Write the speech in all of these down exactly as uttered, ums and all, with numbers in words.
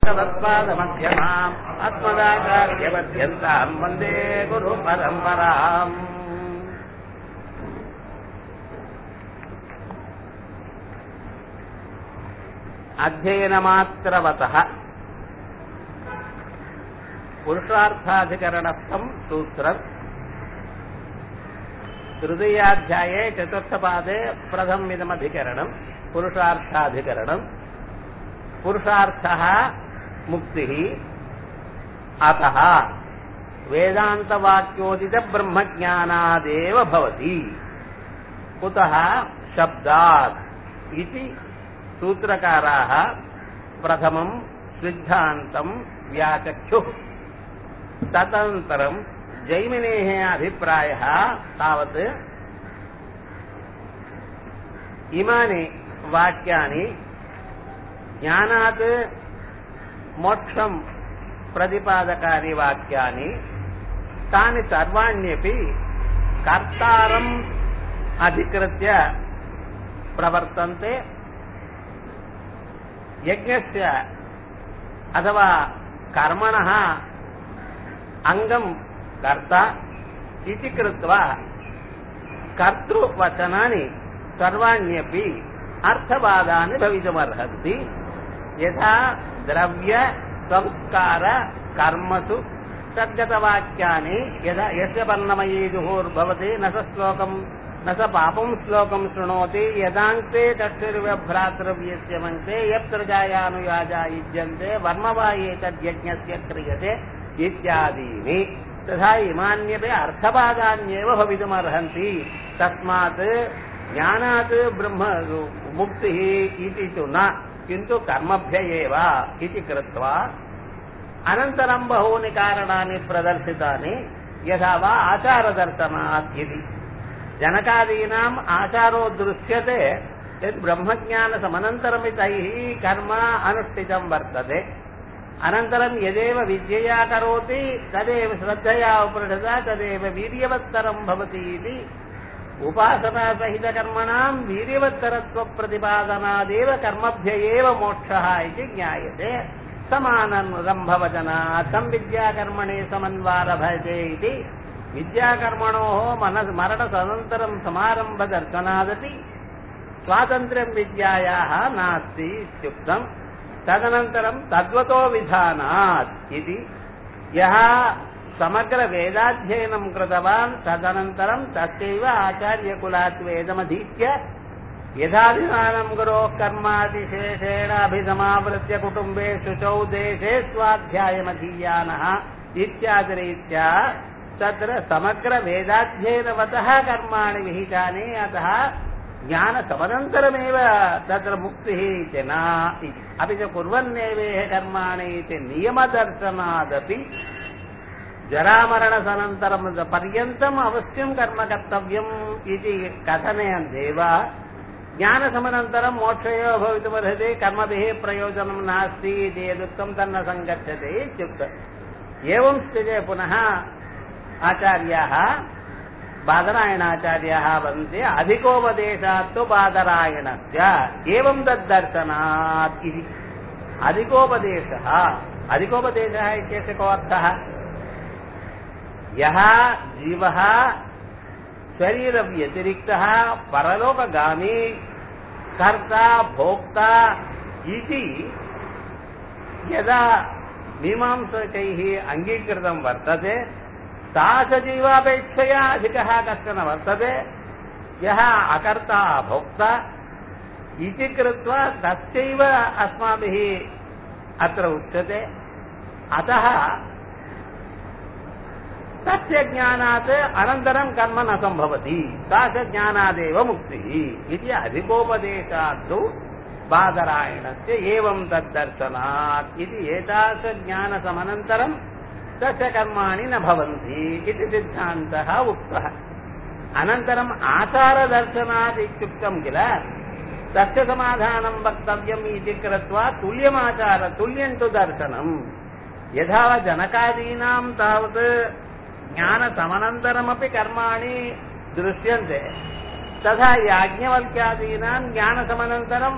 तत्पादमध्यमाम् अस्मदाचार्यपर्यन्ताम् वन्दे गुरुपरम्पराम्। अध्ययनमात्रवतः पुरुषार्थाधिकरणस्थम् सूत्रम् तृतीयाध्याये चतुर्थपादे प्रथममिदमधिकरणम् पुरुषार्थाधिकरणम्। पुरुषार्थः मुक्तिः अतः वेदान्तवाक्योदित ब्रह्मज्ञानादेव भवति। कुतः शब्दात् इति सूत्रकाराः प्रथमं सिद्धान्तं व्याचक्षुः। तदनन्तरं जैमिनेः अभिप्रायः तावत् इमानि वाक्यानि ज्ञानात् मोक्षं प्रतिपादकानि वाक्यानि तानि सर्वाण्यपि कर्तारम् अधिकृत्य प्रवर्तन्ते। यज्ञस्य अथवा कर्मणः अङ्गं कर्ता इति कृत्वा कर्तृवचनानि सर्वाण्यपि अर्थवादानि भवितुमर्हन्ति। यथा द्रव्य संस्कार कर्मसु तद्गतवाक्यानि यदा यस्य वर्णमयी जुहुर्भवति न स श्लोकं न स पापं श्लोकं शृणोति यदान्ते तक्षुर्व्यभ्रातृव्यस्य मन्ते यत्प्रजायानुयाजा युज्यन्ते वर्म वा एतद्यज्ञस्य क्रियते इत्यादीनि तथा इमान्यपि अर्थवादान्येव भवितुमर्हन्ति। तस्मात् ज्ञानात् ब्रह्म मुक्तिः इति तु न किन्तु कर्मभ्य एव इति कृत्वा अनन्तरं बहूनि कारणानि प्रदर्शितानि। यथा वा आचारदर्शनात् इति जनकादीनाम् आचारो दृश्यते यत् ब्रह्मज्ञानसमनन्तरमपि तैः कर्म अनुष्ठितं वर्तते। अनन्तरं यदेव विद्यया करोति तदेव श्रद्धया उपृढता तदेव वीर्यवत्तरं भवति इति उपासनासहितकर्मणां वीर्यवत्तरत्वप्रतिपादनादेव कर्मभ्य एव मोक्षः इति ज्ञायते। समानरम्भवचनात् संविद्याकर्मणे समन्वारभते इति विद्याकर्मणोः मनस् मरणतदनन्तरं समारम्भदर्शनादपि स्वातन्त्र्यं विद्यायाः नास्ति इत्युक्तम्। तदनन्तरं तद्वतो विधानात् इति यः समग्रवेदाध्ययनं कृतवान् तदनन्तरं तस्यैव आचार्यकुलात् वेदमधीत्य यथाधिमानं गुरोः कर्मातिशेषेण अभिसमावृत्य कुटुम्बे शुचौ देशे स्वाध्यायमधीयानः इत्यादिरीत्या तत्र समग्रवेदाध्ययनवतः कर्माणि विहितानि। अतः ज्ञानसमनन्तरमेव तत्र मुक्तिः इति न इति अपि च कुर्वन्नेवेह कर्माणि इति नियमदर्शनादपि जरामरणसनन्तरं पर्यन्तम् अवश्यं कर्म कर्तव्यम् इति कथनयन्तेव ज्ञानसमनन्तरं मोक्षयो भवितुमर्हति कर्मभिः प्रयोजनं नास्ति इति यदुक्तं तन्न सङ्गच्छते इत्युक्तम्। एवं स्थिते पुनः आचार्याः बादरायणाचार्याः वदन्ति अधिकोपदेशात् तु बादरायणस्य एवं तद्दर्शनात् इति। अधिकोपदेशः अधिकोपदेशः इत्यस्य को अर्थः? यः जीवः शरीरव्यतिरिक्तः परलोकगामी कर्ता भोक्ता इति यदा मीमांसकैः अङ्गीकृतं वर्तते तादृशजीवापेक्षया अधिकः कश्चन वर्तते यः अकर्ता भोक्ता इति कृत्वा तस्यैव अस्माभिः अत्र उच्यते। अतः तस्य ज्ञानात् अनन्तरं कर्म न सम्भवति तादृशज्ञानादेव मुक्तिः इति अधिकोपदेशात् बादरायणस्य एवं तद्दर्शनात् इति एतादृशज्ञानसमनन्तरं तस्य कर्माणि न भवन्ति इति सिद्धान्तः उक्तः। अनन्तरम् आचारदर्शनात् इत्युक्तं किल तस्य समाधानं वक्तव्यम् इति कृत्वा तुल्यमाचार तुल्यं तु दर्शनं यथा जनकादीनां तावत् ज्ञानसमनन्तरमपि कर्माणि दृश्यन्ते तथा याज्ञवल्क्यादीनां ज्ञानसमनन्तरं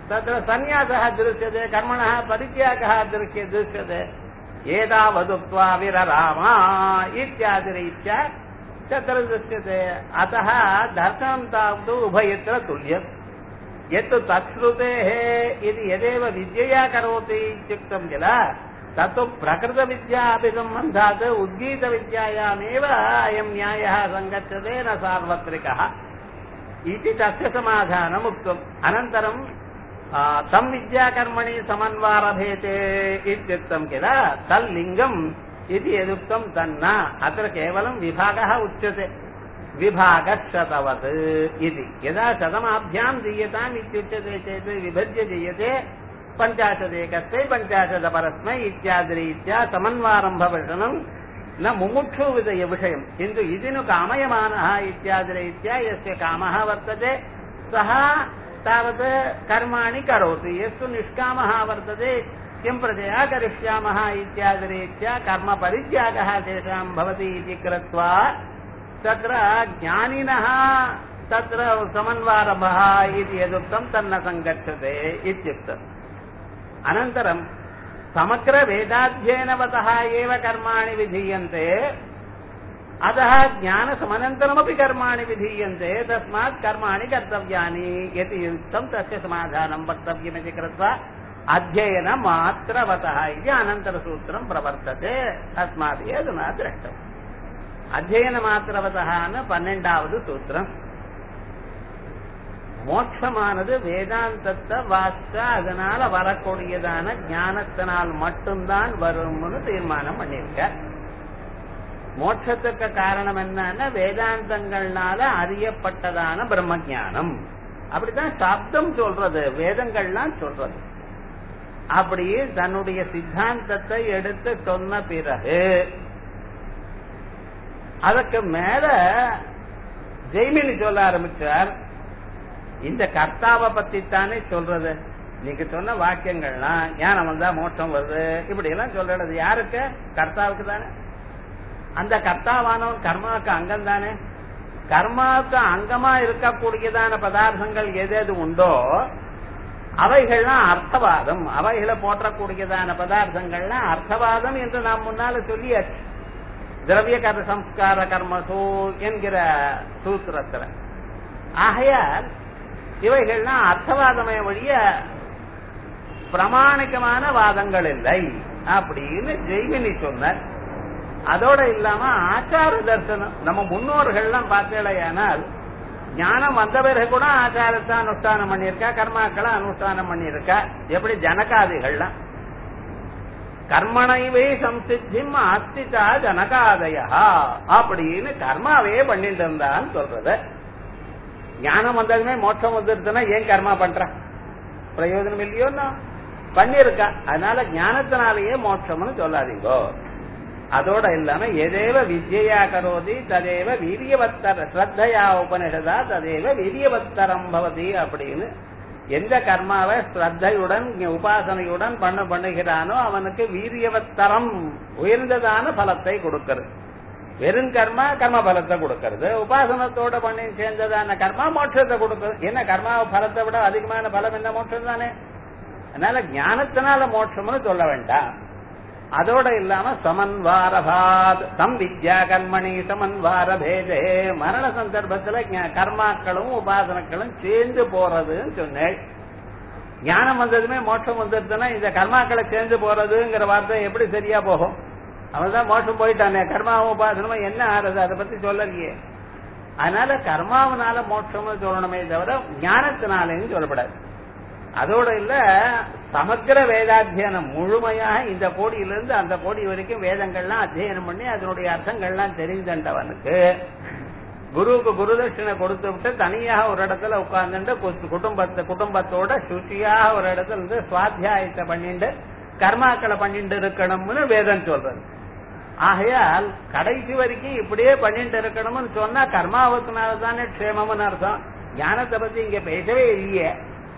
तत्र सन्न्यासः दृश्यते, कर्मणः परित्यागः दृश्य दृश्यते। एतावदुक्त्वा विररामा इत्यादिरीत्या तत्र दृश्यते। अतः दर्शनं तावत् उभयत्र तुल्यम्। यत् तत्श्रुतेः इति यदेव विद्यया करोति इत्युक्तं किल, तत्तु प्रकृतविद्या अभिसम्बन्धात् उद्गीतविद्यायामेव अयं न्यायः सङ्गच्छते, न सार्वत्रिकः इति तस्य समाधानम् उक्तम्। अनन्तरं तं विद्याकर्मणि समन्वारभेते इत्युक्तं किल, तल्लिङ्गम् इति यदुक्तं तन्न, अत्र केवलं विभागः उच्यते, विभागशतवत् इति। यदा शतमाभ्यां दीयताम् इत्युच्यते चेत् विभज्य दीयते पञ्चाशदेकस्मै पञ्चाशदपरस्मै इत्यादिरीत्या समन्वारम्भवचनं न मुमुक्षु विषयम्, किन्तु इति नु कामयमानः इत्यादिरीत्या यस्य कामः वर्तते सः तावत् कर्माणि करोति, यस्तु निष्कामः वर्तते किं प्रजया करिष्यामः इत्यादिरीत्या कर्मपरित्यागः तेषां भवति इति कृत्वा तत्र ज्ञानिनः तत्र समन्वारभः इति यदुक्तं तन्न सङ्गच्छते इत्युक्तम्। अनन्तरं समग्रवेदाध्ययनवतः एव कर्माणि विधीयन्ते, अतः ज्ञानसमनन्तरमपि कर्माणि विधीयन्ते, तस्मात् कर्माणि कर्तव्यानि इति युक्तं तस्य समाधानं वक्तव्यमिति कृत्वा अध्ययनमात्रवतः इति अनन्तरसूत्रं प्रवर्तते, अस्माभिः अधुना दृष्टम्। அத்தியனமாத்திரவதः பன்னெண்டாவது சூத்திரம். மோட்சமானது வேதாந்தத்தை வாசிச்சா அதனால வரக்கூடியதான ஞானத்தினால் மட்டும்தான் வரும்னு தீர்மானம் பண்ணிருக்க. மோட்சத்துக்கு காரணம் என்னன்னா வேதாந்தங்கள்னால அறியப்பட்டதான பிரம்ம ஞானம். அப்படித்தான் சாப்தம் சொல்றது, வேதங்கள்லாம் சொல்றது. அப்படியே தன்னுடைய சித்தாந்தத்தை எடுத்து சொன்ன பிறகு அதற்கு மேல ஜெய்மினி சொல்ல ஆரம்பிச்சார். இந்த கர்த்தாவை பத்தி தானே சொல்றது, நீங்க சொன்ன வாக்கியங்கள்லாம் ஞானம் வந்தா மோட்சம் வருது இப்படி எல்லாம் சொல்றது யாருக்கு? கர்த்தாவுக்கு தானே. அந்த கர்த்தாவானவன் கர்மாவுக்கு அங்கம் தானே. கர்மாவுக்கு அங்கமா இருக்கக்கூடியதான பதார்த்தங்கள் எது எது உண்டோ அவைகள்லாம் அர்த்தவாதம், அவைகளை போற்றக்கூடியதான பதார்த்தங்கள்லாம் அர்த்தவாதம் என்று நாம் முன்னால சொல்லியாச்சு திரவிய கர்ம சம்ஸ்கார கர்மசோ என்கிற சூத்திரத்துல. ஆகையால் இவைகள்லாம் அர்த்தவாதமே வழிய பிரமாணிகமான வாதங்கள் இல்லை அப்படின்னு ஜெய்மினி சொன்னார். அதோட இல்லாம ஆச்சார தர்சனம், நம்ம முன்னோர்கள்லாம் பார்த்தேனால் ஞானம் வந்த பிறகு கூட ஆச்சாரத்தை அனுஷ்டானம் பண்ணியிருக்கா, கர்மாக்களை அனுஷ்டானம் பண்ணியிருக்கா. எப்படி ஜனகாதிகள்லாம் கர்மணைவே சம்சித்திம் ஆஸ்திதா ஜனகாதயா அப்படின்னு கர்மாவே பண்ணிட்டு இருந்தான்னு சொல்றது. ஞானம் வந்ததுமே மோட்சம் வந்துருச்சுன்னா ஏன் கர்மா பண்ற? பிரயோஜனம் இல்லையோன்னா பண்ணிருக்கா. அதனால ஞானத்தினாலேயே மோட்சம்னு சொல்லாதீங்கோ. அதோட இல்லாம எதேவ வித்யா கரோதி ததேவ வீரியவத்தர ஸ்ரத்தையா உபனிஷதா ததேவ வீரியவத்தரம் பவதி அப்படின்னு எந்த கர்மாவை ஸ்ரத்தையுடன் உபாசனையுடன் பண்ண பண்ணுகிறானோ அவனுக்கு வீரியவத்தரம் உயர்ந்ததான பலத்தை கொடுக்கிறது. வெறும் கர்மா கர்ம பலத்தை கொடுக்கிறது, உபாசனத்தோட பண்ணி சேர்ந்ததான கர்மா மோட்சத்தை கொடுக்கிறது. என்ன கர்மா பலத்தை விட அதிகமான பலம் என்ன? மோட்சம் தானே. அதனால ஞானத்தினால மோட்சம்னு சொல்ல வேண்டாம். அதோட இல்லாம சமன்வாரபாத் தம் வித்யா கர்மணி சமன்வார பேதே மரண சந்தர்ப்பத்துல கர்மாக்களும் உபாசனங்களும் சேர்ந்து போறதுன்னு சொன்னேன். ஞானம் வந்ததுமே மோட்சம் வந்துருச்சுன்னா இந்த கர்மாக்களை சேர்ந்து போறதுங்கிற வார்த்தை எப்படி சரியா போகும்? அவன்தான் மோட்சம் போயிட்டானே, கர்மாவும் உபாசனமும் என்ன ஆறுது அதை பத்தி சொல்லலையே. அதனால கர்மாவனால மோட்சம்னு சொல்லணுமே தவிர ஞானத்தினாலேன்னு சொல்லப்படாது. அதோட இல்ல சமக்கிர வேதாத்தியனம் முழுமையாக இந்த கோடியிலிருந்து அந்த கோடி வரைக்கும் வேதங்கள்லாம் அத்தியனம் பண்ணி அதனுடைய அர்த்தங்கள்லாம் தெரிந்தவனுக்கு குருவுக்கு குருதட்சிணை கொடுத்து விட்டு தனியாக ஒரு இடத்துல உட்கார்ந்துட்டு குடும்பத்தை குடும்பத்தோட சுச்சியாக ஒரு இடத்துல இருந்து சுவாத்தியாயத்தை பண்ணிட்டு கர்மாக்களை பண்ணிட்டு இருக்கணும்னு வேதம் சொல்றது. ஆகையால் கடைசி வரைக்கும் இப்படியே பண்ணிட்டு இருக்கணும்னு சொன்னா கர்மாவத்தினால்தானே க்ஷேமம்னு அர்த்தம். ஞானத்தை பத்தி இங்க பேசவே இல்லையே.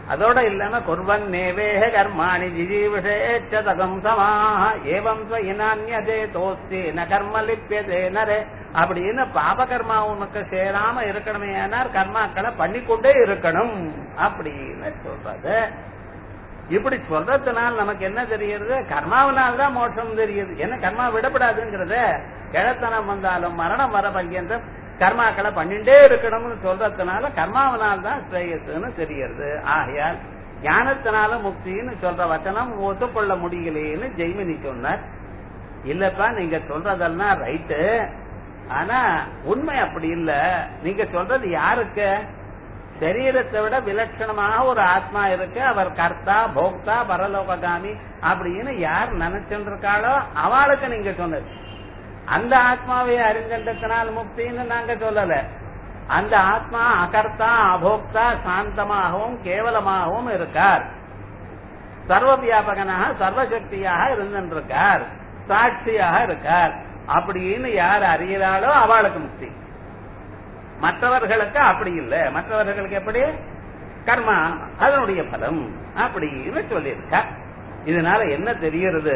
அதோட இல்லாம குர்வன் நேவேஹ கர்மாணி ஜிஜீவிஷேச்சதகம் சமாஹ ஏவம் ஸ்வயினான்யதே தோஸ்தி ந கர்ம லிப்யதே நரே அப்படின்னு பாபகர்மா உனக்கு சேராம இருக்கணுமே ஆனால் கர்மாக்களை பண்ணிக்கொண்டே இருக்கணும் அப்படின்னு சொல்றது. இப்படி சொல்றதுனால நமக்கு என்ன தெரியுது? கர்மாவினால்தான் மோட்சம் தெரியுது. என்ன கர்மா விடப்படாதுங்கிறத கிழத்தனம் வந்தாலும் மரணம் வர பர்யந்தம் கர்மாக்களை பண்ணிட்டே இருக்கணும்னு சொல்றதுனால கர்மாவினால் தான் ஸ்ரேயஸ்ன்னு தெரியுது. ஆகையால் ஞானத்தினால முக்தின்னு சொல்ற வச்சனம் ஒத்துக்கொள்ள முடியலேன்னு ஜெய்மினி சொன்னார். இல்லப்பா நீங்க சொல்றதெல்லாம் ரைட்டு, ஆனா உண்மை அப்படி இல்ல. நீங்க சொல்றது யாருக்கு? சரீரத்தை விட விலட்சணமாக ஒரு ஆத்மா இருக்கு, அவர் கர்த்தா போக்தா பரலோககாமி அப்படின்னு யார் நினைச்சுட்டு இருக்காளோ அவளுக்கு நீங்க சொன்னது. அந்த ஆத்மாவை அறிஞன்றதுனால் முக்தின்னு நாங்க சொல்லல. அந்த ஆத்மா அகர்த்தா அபோக்தா சாந்தமாகவும் கேவலமாகவும் இருக்கார், சர்வ வியாபகனாக சர்வசக்தியாக இருந்திருக்கார், சாட்சியாக இருக்கார் அப்படின்னு யார் அறிகிறாளோ அவளுக்கு முக்தி. மற்றவர்களுக்கு அப்படி இல்லை. மற்றவர்களுக்கு எப்படி? கர்மா அதனுடைய பலம் அப்படின்னு சொல்லியிருக்க. இதனால என்ன தெரிகிறது?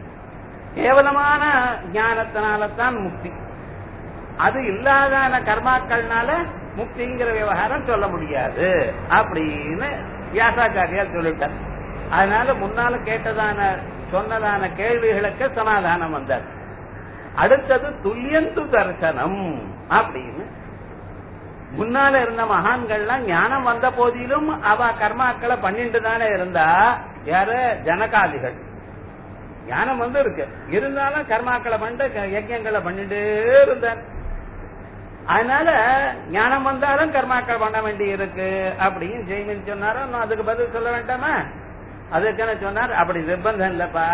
கேவலமான ஞானத்தினால்தான் முக்தி, அது இல்லாதான கர்மாக்கள்னால முக்திங்கிற விவகாரம் சொல்ல முடியாது அப்படின்னு வியாசாச்சாரியார் சொல்லிட்டார். அதனால முன்னால கேட்டதான சொன்னதான கேள்விகளுக்கு சமாதானம் வந்தார். அடுத்தது துல்லியந்து தரிசனம் அப்படின்னு. முன்னால இருந்த மகான்கள்லாம் ஞானம் வந்த போதிலும் அவ கர்மாக்களை பண்ணிட்டு தானே இருந்தா. யாரு? ஜனகாதிகள். ஞானம் வந்து இருக்கு, இருந்தாலும் கர்மாக்களை பண்ணிட்டு யஜ்யங்களை பண்ணிட்டே இருந்தார். அதனால ஞானம் வந்தாலும் கர்மாக்கள் பண்ண வேண்டி இருக்கு அப்படின்னு ஜெய்மின் சொன்னாரோ. அதுக்கு பதில் சொல்ல வேண்டாமா? அதுக்குன்னு சொன்னார், அப்படி நிர்பந்தம் இல்லப்பா.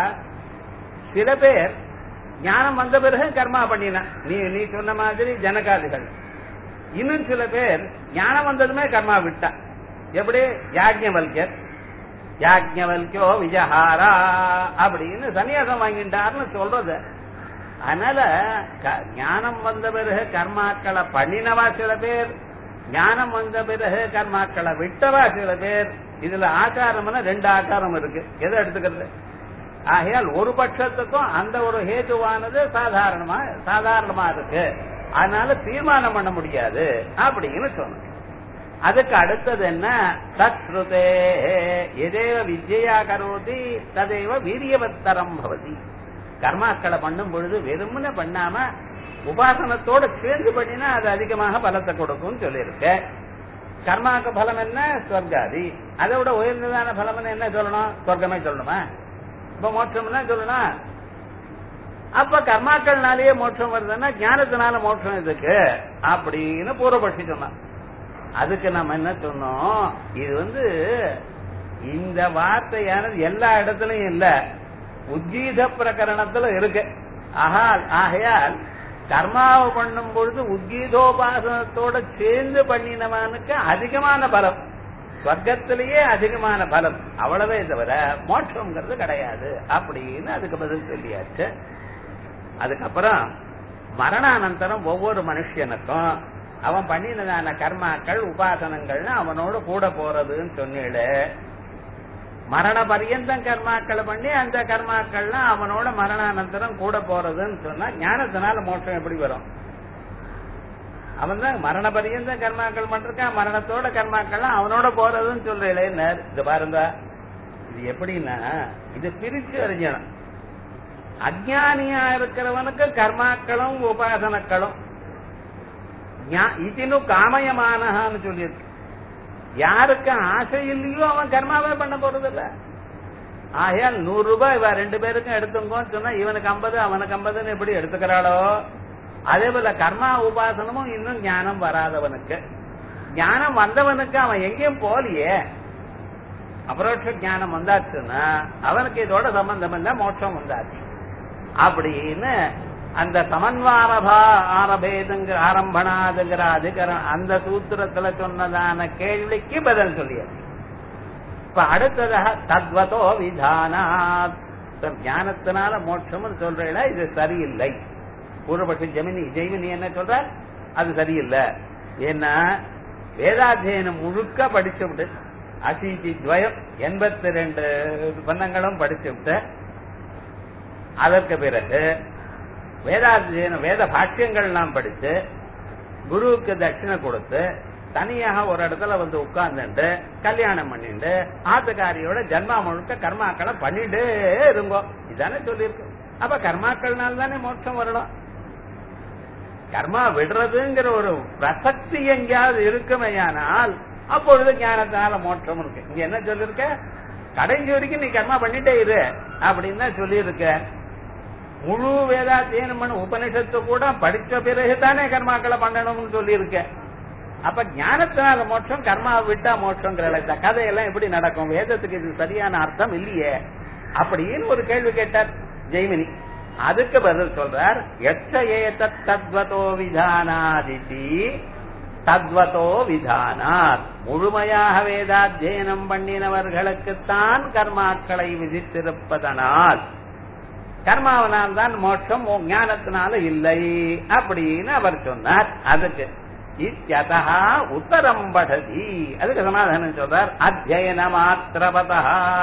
சில பேர் ஞானம் வந்த பிறகு கர்மா பண்ணினா, நீ நீ சொன்ன மாதிரி ஜனகாதிகள். இன்னும் சில பேர் ஞானம் வந்ததுமே கர்மா விட்டா. எப்படி? யாஜ்ஞவல்யர். யாஜ்ஞவல்யோ விஜஹாரா அப்படின்னு சன்னியாசம் வாங்கிட்டார்னு சொல்றது. அதனால ஞானம் வந்த பிறகு கர்மாக்களை பண்ணினவா சில பேர், ஞானம் வந்த பிறகு கர்மாக்களை விட்டவா சில பேர். இதுல ஆச்சாரம்னா ரெண்டு ஆச்சாரம் இருக்கு, எதை எடுத்துக்கிறது? ஆகையால் ஒரு பட்சத்துக்கும் அந்த ஒரு ஹேதுவானது சாதாரணமா சாதாரணமா இருக்கு, அதனால தீர்மானம் பண்ண முடியாது அப்படின்னு சொன்ன. அதுக்கு அடுத்தது என்ன? தத்ருதே எதேவ வித்யா கரோதி ததேவ வீரியவத்தரம் பவதி. கர்மாக்களை பண்ணும் பொழுது வெறுமனே பண்ணாம உபாசனத்தோட சேர்ந்து பண்ணினா அது அதிகமாக பலத்தை கொடுக்கும் சொல்லியிருக்கு. கர்மாக்கு பலம் என்ன? ஸ்வர்காதி. அதை விட உயர்ந்ததான பலம் என்ன சொல்லணும்? சொர்க்கமே சொல்லணுமா? இப்ப மோட்சம்னா சொல்லணும். அப்ப கர்மாக்கள்னாலேயே மோட்சம் வருதுன்னா ஞானத்தினால மோட்சம் இதுக்கு அப்படின்னு பூர்வபட்சி சொன்னான். அதுக்கு நம்ம என்ன சொன்னோம்? இது வந்து இந்த வார்த்தையானது எல்லா இடத்துலயும் இல்ல, உத்கீத பிரகரணத்துல இருக்கு. ஆஹால் ஆகையால் கர்மாவை பண்ணும் பொழுது உத்கீதோபாசனத்தோட சேர்ந்து பண்ணினவனுக்கு அதிகமான பலம், ஸ்வர்க்கத்திலேயே அதிகமான பலம், அவ்வளவே தவிர மோட்சம்ங்கிறது கிடையாது அப்படின்னு அதுக்கு பதில் சொல்லியாச்சு. அதுக்கப்புறம் மரணானந்தரம் ஒவ்வொரு மனுஷனுக்கும் அவன் பண்ணினதான கர்மாக்கள் உபாசனங்கள்னு அவனோட கூட போறதுன்னு சொன்னீடு. மரண பரியந்தம் கர்மாக்களை பண்ணி அந்த கர்மாக்கள்லாம் அவனோட மரணானந்தரம் கூட போறதுன்னு சொன்னா ஞானத்தினால மோட்சம் எப்படி வரும்? அவன் தான் மரண பரியந்தம் கர்மாக்கள் பண்ணிருக்கான், மரணத்தோட கர்மாக்கள்லாம் அவனோட போறதுன்னு சொல்றேன். இது பாருங்க, இது எப்படின்னா இது பிரிச்சு அறிஞனும். அஜ்ஞானியா இருக்கிறவனுக்கு கர்மாக்களும் உபாசனக்களும் இதுன்னு காமயமானு சொல்லியிருக்கு. யாருக்கு ஆசை இல்லையோ அவன் கர்மாவே பண்ண போறது இல்ல. ஆகையால் நூறு ரூபாய் இவ ரெண்டு பேருக்கும் எடுத்துங்கன்னு சொன்னா இவனுக்கு ஐம்பது அவனுக்கு ஐம்பதுன்னு எப்படி எடுத்துக்கிறாளோ அதே போல கர்மா உபாசனமும் இன்னும் ஞானம் வராதவனுக்கு, ஞானம் வந்தவனுக்கு அவன் எங்கேயும் போலியே, அபரோட்ச ஞானம் வந்தாச்சுன்னா அவனுக்கு இதோட சம்பந்தம் இல்ல, மோட்சம் வந்தாச்சு அப்படின்னு அந்த சமன்வாரபா ஆரபேதுங்கிற ஆரம்பணாதுங்கிற அதிகரம் அந்த சூத்திரத்துல சொன்னதான கேள்விக்கு பதில் சொல்லியாச்சு. இப்ப அடுத்ததாக தத்வதோ விதானாத், ஞானத்தினால மோட்சம் சொல்றா இது சரியில்லை. பூர்வபட்சி ஜெமினி ஜெய்மினி என்ன சொல்ற? அது சரியில்லை. ஏன்னா வேதாத்தியனம் முழுக்க படிச்சு விட்டு அசீதி துவயம் எண்பத்தி ரெண்டு பன்னங்களும் படிச்சுட்டு அதற்கு பிறகு வேதாத்தியன வேத பாஷ்யங்கள் எல்லாம் படிச்சு குருவுக்கு தட்சிணை கொடுத்து தனியாக ஒரு இடத்துல வந்து உட்கார்ந்துட்டு கல்யாணம் பண்ணிட்டு ஆத்துக்காரியோட ஜன்மா முழுக்க கர்மாக்களை பண்ணிட்டே இருங்கோ இதானே சொல்லியிருக்கு. அப்ப கர்மாக்கள்னால தானே மோட்சம் வரணும். கர்மா விடுறதுங்கிற ஒரு பிரசக்தி எங்கேயாவது இருக்குமையானால் அப்பொழுது ஞானத்தினால மோட்சம் இருக்கு. இங்க என்ன சொல்லிருக்க, கடைசி வரைக்கும் நீ கர்மா பண்ணிட்டே இரு அப்படின்னு தான் சொல்லியிருக்க. முழு வேதாத்தியனம் பண்ண உபனிஷத்து கூட படிச்ச பிறகுதானே கர்மாக்களை பண்ணணும்னு சொல்லியிருக்க. அப்ப ஞானத்தினால மோட்சம், கர்மா விட்டா மோட்சங்கிற கதையெல்லாம் எப்படி நடக்கும்? வேதத்துக்கு இது சரியான அர்த்தம் இல்லையே அப்படின்னு ஒரு கேள்வி கேட்டார் ஜெய்மினி. அதுக்கு பதில் சொல்றார், தத்வதோ விதானாதிதி தத்வதோ விதானாத். முழுமையாக வேதாத்தியனம் பண்ணினவர்களுக்குத்தான் கர்மாக்களை விதித்திருப்பதனால் கர்மாவனால் தான் மோட்சம், ஞானத்தினால இல்லை அப்படின்னு அவர் சொன்னார். அதுக்கு இத்யதா உத்தரம் படதி, அதுக்கு சமாதானம் சொல்றார். அத்தியன மாத்திரவதா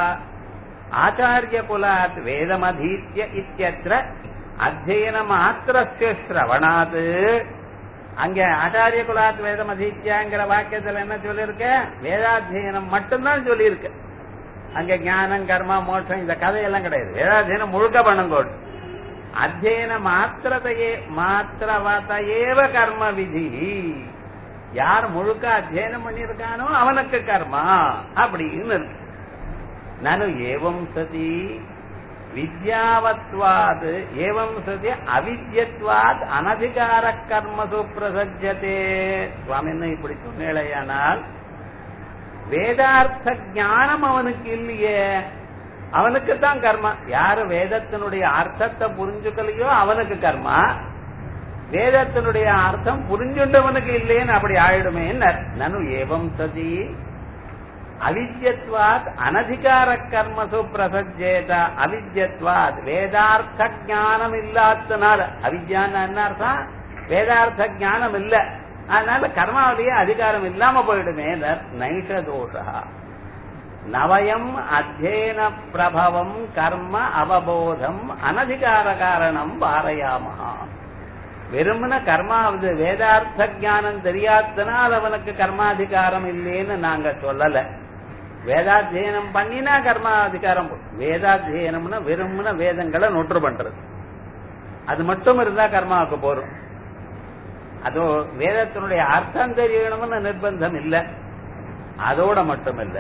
ஆச்சாரிய குலாத் வேதமதீத்ய இத்யத்ர அத்தியன மாத்திரஸ்ய ஸ்ரவணாத். அங்க ஆச்சாரிய குலாத் வேதமதீத்யாங்கிற வாக்கியத்துல என்ன சொல்லிருக்க, வேதாத்தியனம் மட்டும்தான் சொல்லியிருக்கு. அங்க ஞானம் கர்மா மோட்சம் இந்த கதையெல்லாம் கிடையாது. வேதாத்தியனம் முழுக்க பண்ணுங்கோடு. அத்தியன மாத்திரத்தையே மாத்திரவதையேவ கர்ம விதி. யார் முழுக்க அத்தியனம் பண்ணியிருக்கானோ அவனுக்கு கர்மா அப்படின்னு இருக்கு. நனு ஏவம் சதி வித்யாவத்வாத் ஏவம் சதி அவித்யத்வாத் அனதிகார கர்மசு பிரசஜ்யதே. சுவாமி என்ன இப்படி சொன்னேளையானால் வேதார்த்த ஞானம் அவனுக்கு இல்லையே, அவனுக்கு தான் கர்மா. யாரு வேதத்தினுடைய அர்த்தத்தை புரிஞ்சுக்கலையோ அவனுக்கு கர்மா, வேதத்தினுடைய அர்த்தம் புரிஞ்சுண்டவனுக்கு இல்லையேன்னு அப்படி ஆயிடுமே. நனு ஏவம் சதி அவித்யத்வாத் அனதிகார கர்மசு பிரசஜ்யேத. அவித்யத்வாத் வேதார்த்த ஞானம் இல்லாதனால, அவித்யான்னு என்ன அர்த்தம், வேதார்த்த ஞானம் இல்ல, அதனால கர்மாவுடைய அதிகாரம் இல்லாம போயிடுமே. நைஷ தோஷா நவயம் அத்தியன பிரபவம் கர்ம அவபோதம் அனதிகார காரணம் பாரயாமஹா. வெறுமன கர்மாவது வேதார்த்த ஞானம் தெரியாதனால் அவனுக்கு கர்மாதிகாரம் இல்லைன்னு நாங்க சொல்லல. வேதாத்தியனம் பண்ணினா கர்மாதிகாரம். வேதாத்தியனம்னா வெறுமன வேதங்களை நொற்று பண்றது, அது மட்டும் இருந்தா கர்மாவுக்கு போறோம். அதோ வேதத்தினுடைய அர்த்தம் தெரியணும்னு நிர்பந்தம் இல்ல. அதோட மட்டும் இல்ல,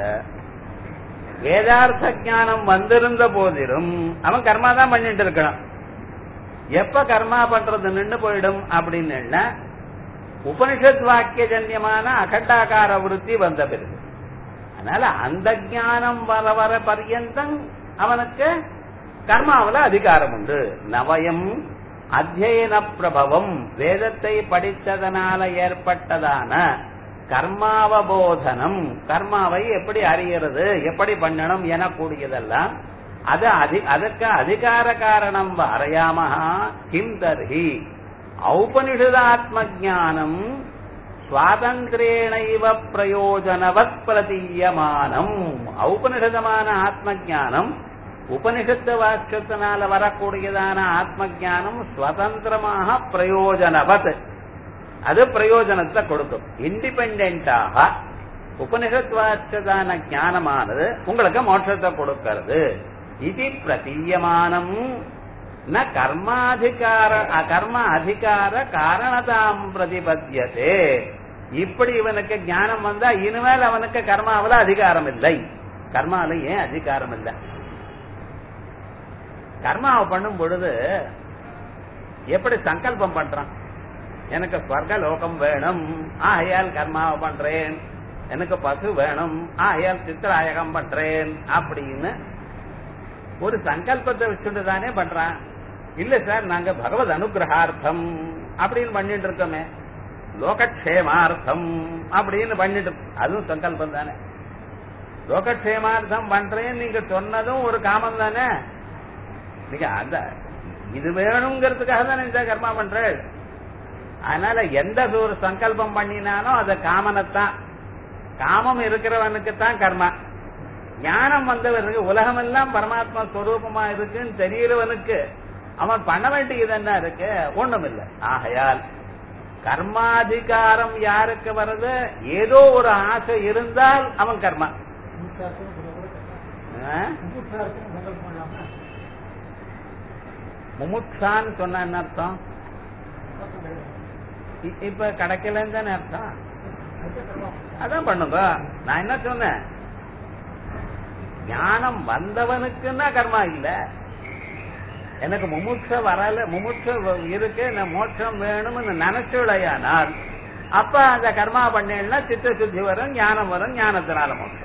வேதார்த்த ஞானம் வந்திருந்த போதிலும் அவன் கர்மா தான் பண்ணிட்டு இருக்கான். எப்ப கர்மா பண்றது நின்று போயிடும் அப்படின்னு உபனிஷத் வாக்கிய ஜன்யமான அகண்டாகார விருத்தி வந்த பிறகு, அதனால அந்த ஞானம் வர வர பர்யந்தம் அவனுக்கு கர்மாவில அதிகாரம் உண்டு. நவயம் அத்தியன பிரபவம் வேதத்தை படித்ததனால ஏற்பட்டதான கர்மாவபோதனம், கர்மாவை எப்படி அறிகிறது எப்படி பண்ணணும் என கூடியதெல்லாம் அது அதுக்கு அதிகார காரணம் வரையாமஹா. கிம் தர்ஹி ஔபனிஷதாத்ம ஜானம் சுவாதந்திரேணைவ பிரயோஜனவத் பிரதீயமானம். ஔபனிஷதமான ஆத்ம ஜானம், உபனிஷத்து வாக்கியத்தினால வரக்கூடியதான ஆத்ம ஜானம் சுதந்திரமாக பிரயோஜனவத், அது பிரயோஜனத்தை கொடுக்கும். இண்டிபெண்டாக உபனிஷத் வாக்கியதான ஞானமானது உங்களுக்கு மோட்சத்தை கொடுக்கிறது. இது பிரதீயமானம் ந கர்மாதிகார அகர்ம அதிகார காரணதாம் பிரதிபத்தியதே. இப்படி இவனுக்கு ஞானம் வந்தா இனிமேல் அவனுக்கு கர்மாவில அதிகாரம் இல்லை. கர்மாவில ஏன் அதிகாரம் இல்லை? கர்மாவை பண்ணும் பொழுது எப்படி சங்கல்பம் பண்றான், எனக்கு ஸ்வர்க லோகம் வேணும் ஆகையால் கர்மாவை பண்றேன், எனக்கு பசு வேணும் ஆகையால் சித்திராயகம் பண்றேன் அப்படின்னு ஒரு சங்கல்பத்தை வச்சுட்டு தானே பண்றான். இல்ல சார் நாங்க பகவத் அனுகிரகார்த்தம் அப்படின்னு பண்ணிட்டு இருக்கோமே, லோகக்ஷேமார்த்தம் அப்படின்னு பண்ணிட்டு, அதுவும் சங்கல்பம் தானே. லோகக்ஷேமார்த்தம் பண்றேன்னு நீங்க சொன்னதும் ஒரு காமம் தானே. நீங்க அந்த இது வேணுங்கிறதுக்காக தானே இந்த கர்மா பண்றேன். அதனால எந்த ஒரு சங்கல்பம் பண்ணினாலும் அது காமனத்தான். காமம் இருக்கிறவனுக்கு தான் கர்மா. ஞானம் வந்தவனுக்கு உலகம் எல்லாம் பரமாத்மா ஸ்வரூபமா இருக்குன்னு தெரியறவனுக்கு அவன் பண்ண வேண்டியது என்ன இருக்கு? ஒண்ணும் இல்லை. ஆகையால் கர்மாதிகாரம் யாருக்கு வருது? ஏதோ ஒரு ஆசை இருந்தால் அவன் கர்மா. முமுட்சான்னு சொன்ன என்ன அர்த்தம்? இப்ப கிடைக்கலன்னு தானே அர்த்தம். அதான் பண்ணுங்க. நான் என்ன சொன்னேன்? ஞானம் வந்தவனுக்குன்னா கர்மா இல்ல. எனக்கு முமுட்ச வரல, முமுட்ச இருக்கு, நான் மோட்சம் வேணும்னு நினைச்சுடையானால் அப்ப அந்த கர்மா பண்ணா சித்த சுத்தி வரும், ஞானம் வரும், ஞானத்தினால மோட்சம்.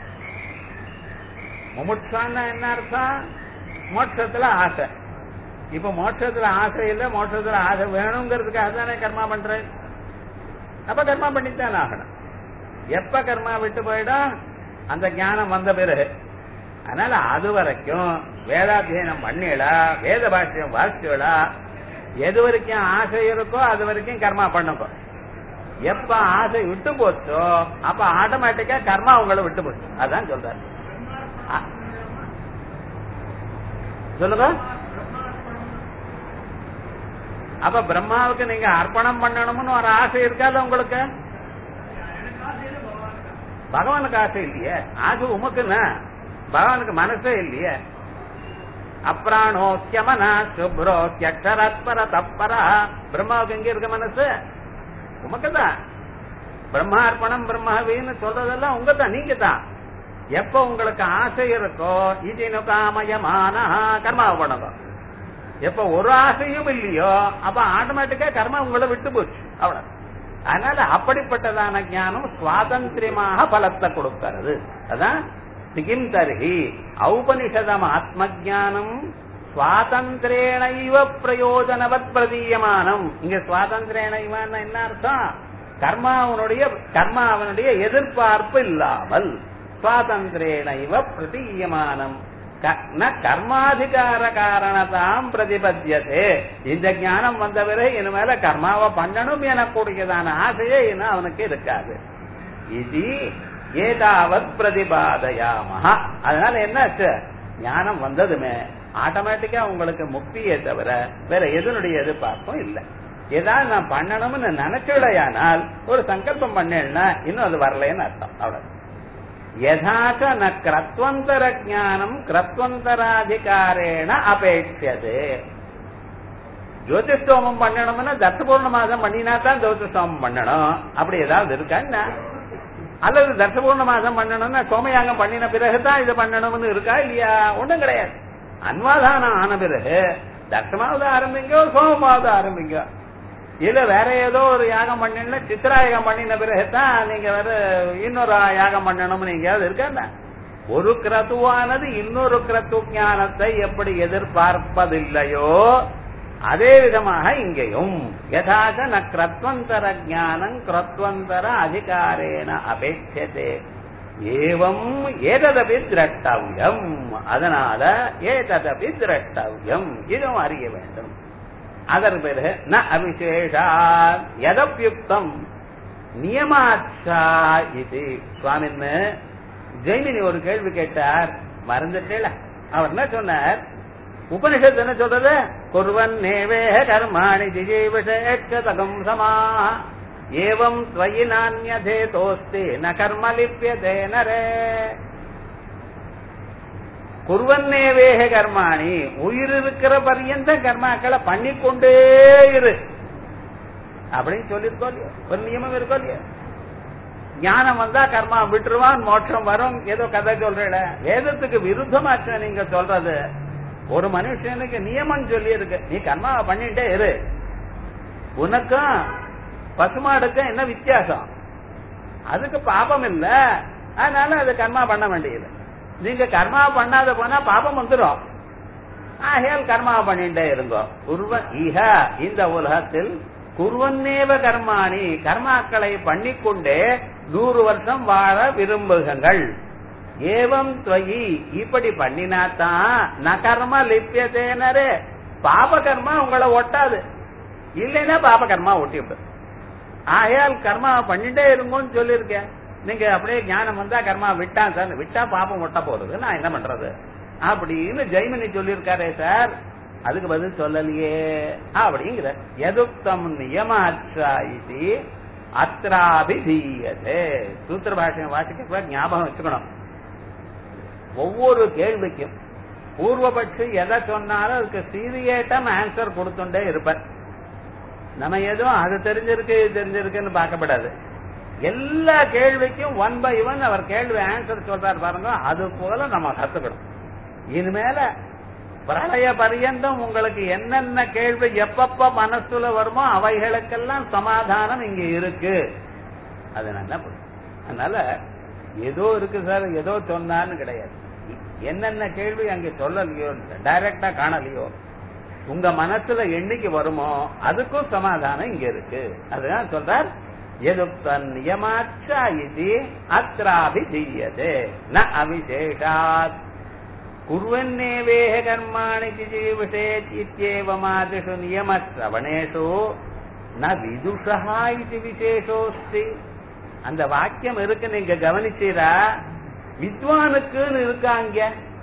முமுட்சான்னா என்ன அர்த்தம்? மோட்சத்துல ஆசை. இப்ப மோட்சத்துல ஆசை இல்ல, மோட்சத்துல ஆசை வேணுங்கிறதுக்காக தானே கர்மா பண்றேன். அப்ப கர்மா பண்ணித்தான் ஆகணும். எப்ப கர்மா விட்டு போயிடும்? அந்த ஞானம் வந்த பிறகு. அதனால அது வரைக்கும் வேதாத்தியனம் பண்ணிடா, வேத பாஷ்யம் வாசிச்சா, எது வரைக்கும் ஆசை இருக்கோ அது வரைக்கும் கர்மா பண்ணுங்க. எப்ப ஆசை விட்டு போச்சோ அப்ப ஆட்டோமேட்டிக்கா கர்மா உங்களை விட்டு போச்சு. அதான் சொல்றாரு. சொல்லுங்க. அப்ப பிரம்மாவுக்கு நீங்க அர்ப்பணம் பண்ணணும்னு ஒரு ஆசை இருக்காது உங்களுக்கு? பகவானுக்கு ஆசை இல்லையே. ஆசை உமக்குன்னா பகவானுக்கு மனசே இல்லையே. அப்ராணோக்கியமனா சுப்ரோக்கியரத்பர தப்பரா. பிரம்மாவுக்கு எங்க இருக்க மனசு? உமக்குதான். பிரம்மார்ப்பணம் பிரம்மாவின்னு சொல்றதெல்லாம் உங்க தான், நீங்க தான். எப்ப உங்களுக்கு ஆசை இருக்கோ இது காமயமான கர்மாவை பண்ணுங்க. எப்ப ஒரு ஆசையும் இல்லையோ அப்ப ஆட்டோமேட்டிக்கா கர்மா உங்களை விட்டு போச்சு. அவ்வளவு. அதனால அப்படிப்பட்டதான ஞானம் சுவாதந்திரியமாக பலத்தை கொடுக்கிறது. அதான் கிம் தர்ஹி ஔபனிஷதம் ஆத்ம ஜானம் சுவாதந்திரேணைவ பிரயோஜனவத் பிரதீயமானம். இங்க சுவாதந்திரேணைவான்னு என்ன அர்த்தம்? கர்மாவனுடைய கர்மாவனுடைய எதிர்பார்ப்பு இல்லாமல் சுவாதந்திரேணைவ பிரதீயமானம் கர்மாதிகார காரணதாம் பிரதிபத்தியதே. இந்த ஞானம் வந்த பிறகு இனிமேல கர்மாவை பண்ணணும் எனக்கூடியதான ஆசையே இன்னும் அவனுக்கு இருக்காது. இது ஏதாவத் பிரதிபாதயாமஹா. அதனால என்னாச்சு? ஞானம் வந்ததுமே ஆட்டோமேட்டிக்கா உங்களுக்கு முக்தியே தவிர வேற எதனுடைய எதிர்பார்ப்பும் இல்லை. ஏதாவது நான் பண்ணணும்னு நினைச்சுடையானால் ஒரு சங்கல்பம் பண்ணேன்னா இன்னும் அது வரலன்னு அர்த்தம். அவ்வளவு. யதாச்ச ந கிரத்வந்தர ஞானம் கிரத்வந்தராதிகாரேன அபேட்சது. ஜோதிஷ்டோமம் பண்ணணும்னா தத்து பூர்ணமாசம் பண்ணினா தான் ஜோதிஷ்டோமம் பண்ணணும். அப்படி ஏதாவது இருக்கா என்ன? அல்லது தர்ச பூர்ணமாசம் பண்ணணும்னா சோமயாகம் பண்ணின பிறகுதான் இது பண்ணணும்னு இருக்கா இல்லையா? ஒண்ணும் கிடையாது. அன்வாதானம் ஆன பிறகு தர்சமாவது ஆரம்பிங்க, சோமமாவது ஆரம்பிங்க. இல்ல வேற ஏதோ ஒரு யாகம் பண்ணினா சித்திராயாகம் பண்ணின பிறகுதான் நீங்க வேற இன்னொரு யாகம் பண்ணணும்னு எங்கேயாவது இருக்கா? ஒரு கிரத்துவானது இன்னொரு கிரத்து ஞானத்தை எப்படி எதிர்பார்ப்பதில்லையோ அதே விதமாக இங்கேயும் யதாச ந கிரத்வந்தர ஞானம் கிரத்வந்தர அதிகாரேன அபேட்சதே ஏவம் ஏததபி திரட்டவ்யம். அதனால ஏததபி திரட்டவ்யம், இதுவும் அறிய வேண்டும். அதன் பிறகு ந அவிசேஷா யதப்யுக்தம் நியமாச்சா இது. சுவாமின்னு ஜெய்மினி ஒரு கேள்வி கேட்டார், மறந்துட்டேல. அவர் என்ன சொன்னார்? உபனிஷத்து என்ன சொல்றது? குர்வன் நேவேஹ கர்மாணி ஜிஜீவிஷேட்சதகம் சமா ஏவம் ஸ்வயி நான்யதே தோஸ்தி ந கர்ம லிப்யதே நரே. குர்வன்னேவேஹ கர்மாணி, உயிர் இருக்கிற பரியந்த கர்மாக்களை பண்ணிக்கொண்டே இரு அப்படின்னு சொல்லிருக்கோம் இல்லையா? ஒரு நியமம் இருக்கோ இல்லையா? ஞானம் வந்தா கர்மா விட்டுருவான், மோட்சம் வரும், ஏதோ கதை சொல்ற. வேதத்துக்கு விருத்தமாச்ச நீங்க சொல்றது. ஒரு மனுஷனுக்கு நியமம் சொல்லி இருக்கு, நீ கர்மாவை பண்ணிட்டே இரு. உனக்கும் பசுமாடுக்கும் என்ன வித்தியாசம்? அதுக்கு பாபம் இல்ல, அதனால அது கர்மா பண்ண வேண்டியது. நீங்க கர்மா பண்ணாத போனா பாபம் வந்துடும். ஆகையால் கர்மா பண்ணிட்டே இருந்தோம். இஹ இந்த உலகத்தில் குர்வன்னேவ கர்மாணி, கர்மாக்களை பண்ணிக்கொண்டே நூறு வருஷம் வாழ விரும்புகள். ஏவம் துவயி, இப்படி பண்ணினாத்தான் ந கர்ம லிப்யதேனரே, பாப கர்மா உங்களை ஒட்டாது. இல்லைன்னா பாப கர்மா ஒட்டி விடும். ஆகையால் கர்மா பண்ணிட்டே இருங்கன்னு சொல்லியிருக்கேன். நீங்க அப்படியே ஞானம் வந்தா கர்மா விட்டான் சார், விட்டா பாப்பம் ஒட்ட போறது, நான் என்ன பண்றது அப்படின்னு ஜெய்மினி சொல்லியிருக்காரே சார், அதுக்கு பதில் சொல்லலையே அப்படிங்கிற. எதுக்தம் நியமாச்சா இது அத்ராபிதீயதே. சூத்திர பாஷையை வாசிக்க ஞாபகம் வச்சுக்கணும். ஒவ்வொரு கேள்விக்கும் பூர்வபட்சி எதை சொன்னாலும் அதுக்கு சீரியேட்டம் ஆன்சர் கொடுத்துட்டே இருப்பார். நம்ம எதுவும் அது தெரிஞ்சிருக்கு இது தெரிஞ்சிருக்குன்னு பார்க்கப்படாது. எல்லா கேள்விக்கும் ஒன் பை ஒன் அவர் கேள்வி ஆன்சர் சொல்றாரு பாருங்க, அது போல நம்ம கத்துக்கணும். இனிமேல பிரளய பரியந்தம் உங்களுக்கு என்னென்ன கேள்வி எப்பப்ப மனசுல வருமோ அவைகளுக்கெல்லாம் சமாதானம் இங்க இருக்கு. அது நல்லா புரியும். அதனால ஏதோ இருக்கு சார், ஏதோ சொன்னான்னு கிடையாது. என்னென்ன கேள்வி அங்க சொல்லலையோ, டைரக்டா காணலையோ, உங்க மனசுல என்னைக்கு வருமோ அதுக்கும் சமாதானம் இங்க இருக்கு. அதுதான் சொல்றார், எதுக்தன் நியமாச்சா இது அத்ராபிதீயதே ந அவிசேஷாத் குர்வன்னேவேஹ கர்மாணி ஜீவிஷேத் இத்யேவமாதிஷு நியமஸ்ரவணேஷு ந விதுஷா இது விசேஷோஸ்தி. அந்த வாக்கியம் இருக்கு, நீங்க கவனிச்சீரா? வித்வானுக்குன்னு இருக்காங்க.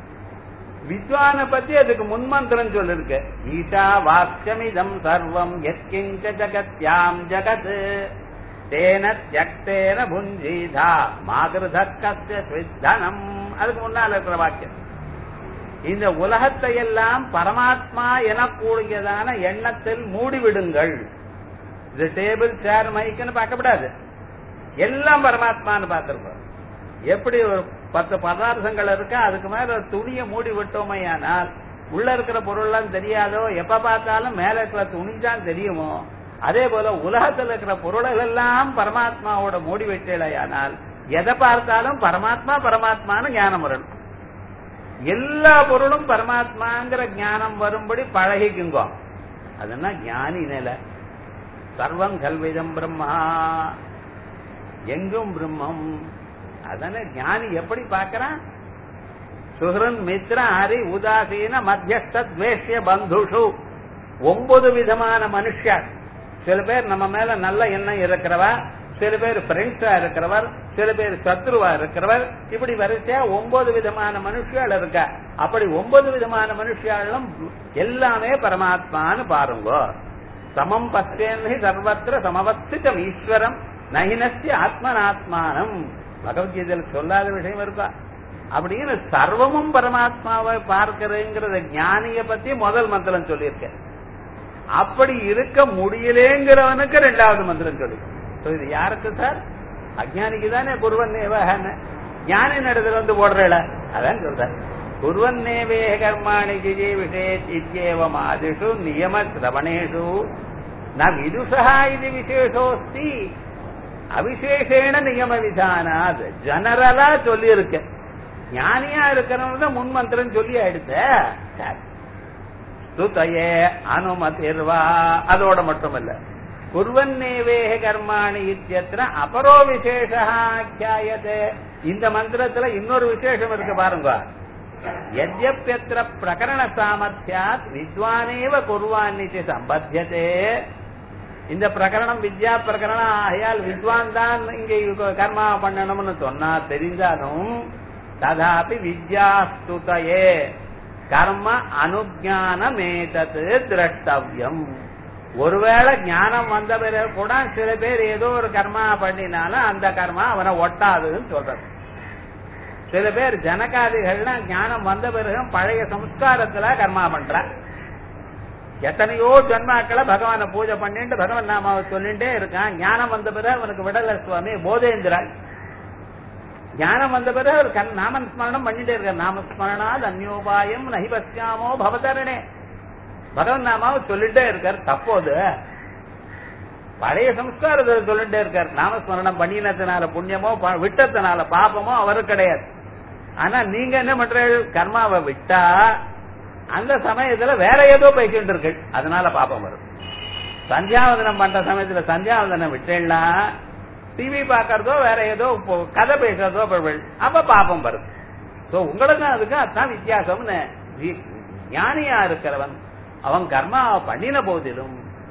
வித்வான பத்தி அதுக்கு முன்மந்திரம் சொல்லிருக்கு. ஈஷா வாக்கியமிதம் சர்வம் யத்கிஞ்ச ஜகத்யாம் ஜகத் தேன த்யக்தேன புஞ்சீதா மாதிருதக்கஸ்ய ஸ்வித்தனம். அதுக்கு முன்னால் இருக்கிற வாக்கியம். இந்த உலகத்தை எல்லாம் பரமாத்மா எனக்கூடியதான எண்ணத்தில் மூடிவிடுங்கள். இது டேபிள் சேர் மைக்குன்னு பார்க்கப்படாது, எல்லாம் பரமாத்மான்னு பார்த்திருப்போம். எப்படி ஒரு பத்து பதார்த்தங்கள் இருக்கா, அதுக்கு மேல துணியை மூடி விட்டோமே ஆனால் உள்ள இருக்கிற பொருள்லாம் தெரியாதோ, எப்ப பார்த்தாலும் மேல இருக்கிற துணிதான் தெரியுமோ, அதே போல உலகத்தில் இருக்கிற பொருள்கள் எல்லாம் பரமாத்மாவோட மூடி விட்டேனால் எதை பார்த்தாலும் பரமாத்மா பரமாத்மான்னு ஞானம் வரணும். எல்லா பொருளும் பரமாத்மாங்கிற ஞானம் வரும்படி பழகிக்குங்கோ. அதுனா ஞானி நிலை. சர்வம் கல்விதம் பிரம்மா, எங்கும் பிரம்மம். அதனால ஞானி எப்படி பார்க்கிறான்? சுஹ்ரன் மித்ர ஹரி உதாசீன மத்தியஸ்த துவேஷ்ய பந்துஷு. ஒன்பது விதமான மனுஷர். சில பேர் நம்ம மேல நல்ல எண்ணம் இருக்கிறவா, சில பேர் ஃப்ரெண்ட்ஸா இருக்கிறவர், சில பேர் சத்ருவா இருக்கிறவர், இப்படி வரிசையா ஒன்பது விதமான மனுஷியால் இருக்க. அப்படி ஒன்பது விதமான மனுஷியாலும் எல்லாமே பரமாத்மான்னு பாருங்க. சமம் பஸ்யன்ஹி சர்வத்திர சமவஸ்திதம் ஈஸ்வரம் நஹினஸ்ய ஆத்மனாத்மானம். பகவத்கீதையில் சொல்லாத விஷயம் இருக்கா? அப்படின்னு சர்வமும் பரமாத்மாவை பார்க்கிறேங்கிறத ஞானிய பத்தி முதல் மந்திரம் சொல்லியிருக்க. அப்படி இருக்க முடியலேங்கிறவனுக்கு ரெண்டாவது மந்திரம் சொல்லி. இது யாருக்கு சார்? அஜானிக்கு தானே. குருவன்னேவஹன. ஞானி நடத்துல வந்து போடுறல அதான் சொல்ற. குருவன்னேவே கர்மாணி ஜிஜே விசேஷ் இத்யேவம் ஆதிஷு நியம சிரவணேஷு ந விதுஷா இது விசேஷோஸ்தி. அவிசேஷேன நியம விதானாத் ஜெனரலா சொல்லி இருக்க. ஞானியா இருக்கிறவங்க முன் மந்திரம் சொல்லி ஆயிடுச்ச. ஸ்துதயே அனுமதிர்வா. அதோட மட்டுமல்ல, குர்வன்னேவேஹ கர்மாணி இத்யத்ர அபரோ விசேஷா ஆக்யாயதே. இந்த மந்திரத்துல இன்னொரு விசேஷம் இருக்கு பாருங்க. யத்யப்யத்ர பிரகரண சாமர்த்தியாத் வித்வானேவ குர்வான்னிதி சம்பத்யதே. இந்த பிரகரணம் வித்யா பிரகரணம் ஆகையால் வித்வான் தான் இங்க கர்மா பண்ணணும்னு சொன்னா தெரிஞ்சாலும் ததாபி வித்யாஸ்துதயே கர்ம அனுஜானமேதது திரஷ்டவ்யம். ஒருவேளை ஞானம் வந்த பிறகு கூட சில பேர் ஏதோ ஒரு கர்மா பண்ணினாலும் அந்த கர்மா அவனை ஒட்டாதுன்னு சொல்றது. சில பேர் ஜனகாதிகள்லாம் ஞானம் வந்த பிறகு பழைய சம்ஸ்காரத்துல கர்மா பண்ற. எத்தனையோ ஜன்மாக்களை பகவானை பூஜை பண்ணிட்டு பகவான் நாமாவை சொல்லிட்டே இருக்கான். ஞானம் வந்த பிறகு அவனுக்கு விடல சுவாமி போதேந்திரன். ஞானம் வந்த பிறகு ஒரு கண் நாமஸ்மரணம் பண்ணிட்டே இருக்க. நாமஸ்மரணாத் அந்யோபாயம் நஹி பஸ்யாமோ பவதரணே. பகவன் நாமாவை சொல்லிட்டே இருக்கார். தப்போது பழைய சம்ஸ்காரத்தை சொல்லிட்டே இருக்கார். நாமஸ்மரணம் பண்ணினத்தினால புண்ணியமோ விட்டத்தினால பாபமோ அவரு கிடையாது. ஆனா நீங்க என்ன பண்ற? கர்மாவை விட்டா அந்த சமயத்துல வேற ஏதோ போய்கிட்டு இருக்கு, அதனால பாபம் வரும். சந்தியாவதனம் பண்ற சமயத்துல சந்தியாவதனம் விட்டேன்னா டிவி பாக்கிறதோ வேற ஏதோ கதை பேசுறதோ அப்ப பாபம் வருது. உங்களுக்கு அதுக்கு அதான் வித்தியாசம்னு. ஞானியா இருக்கிறவன் அவன் கர்மா பண்ணின போதிலும்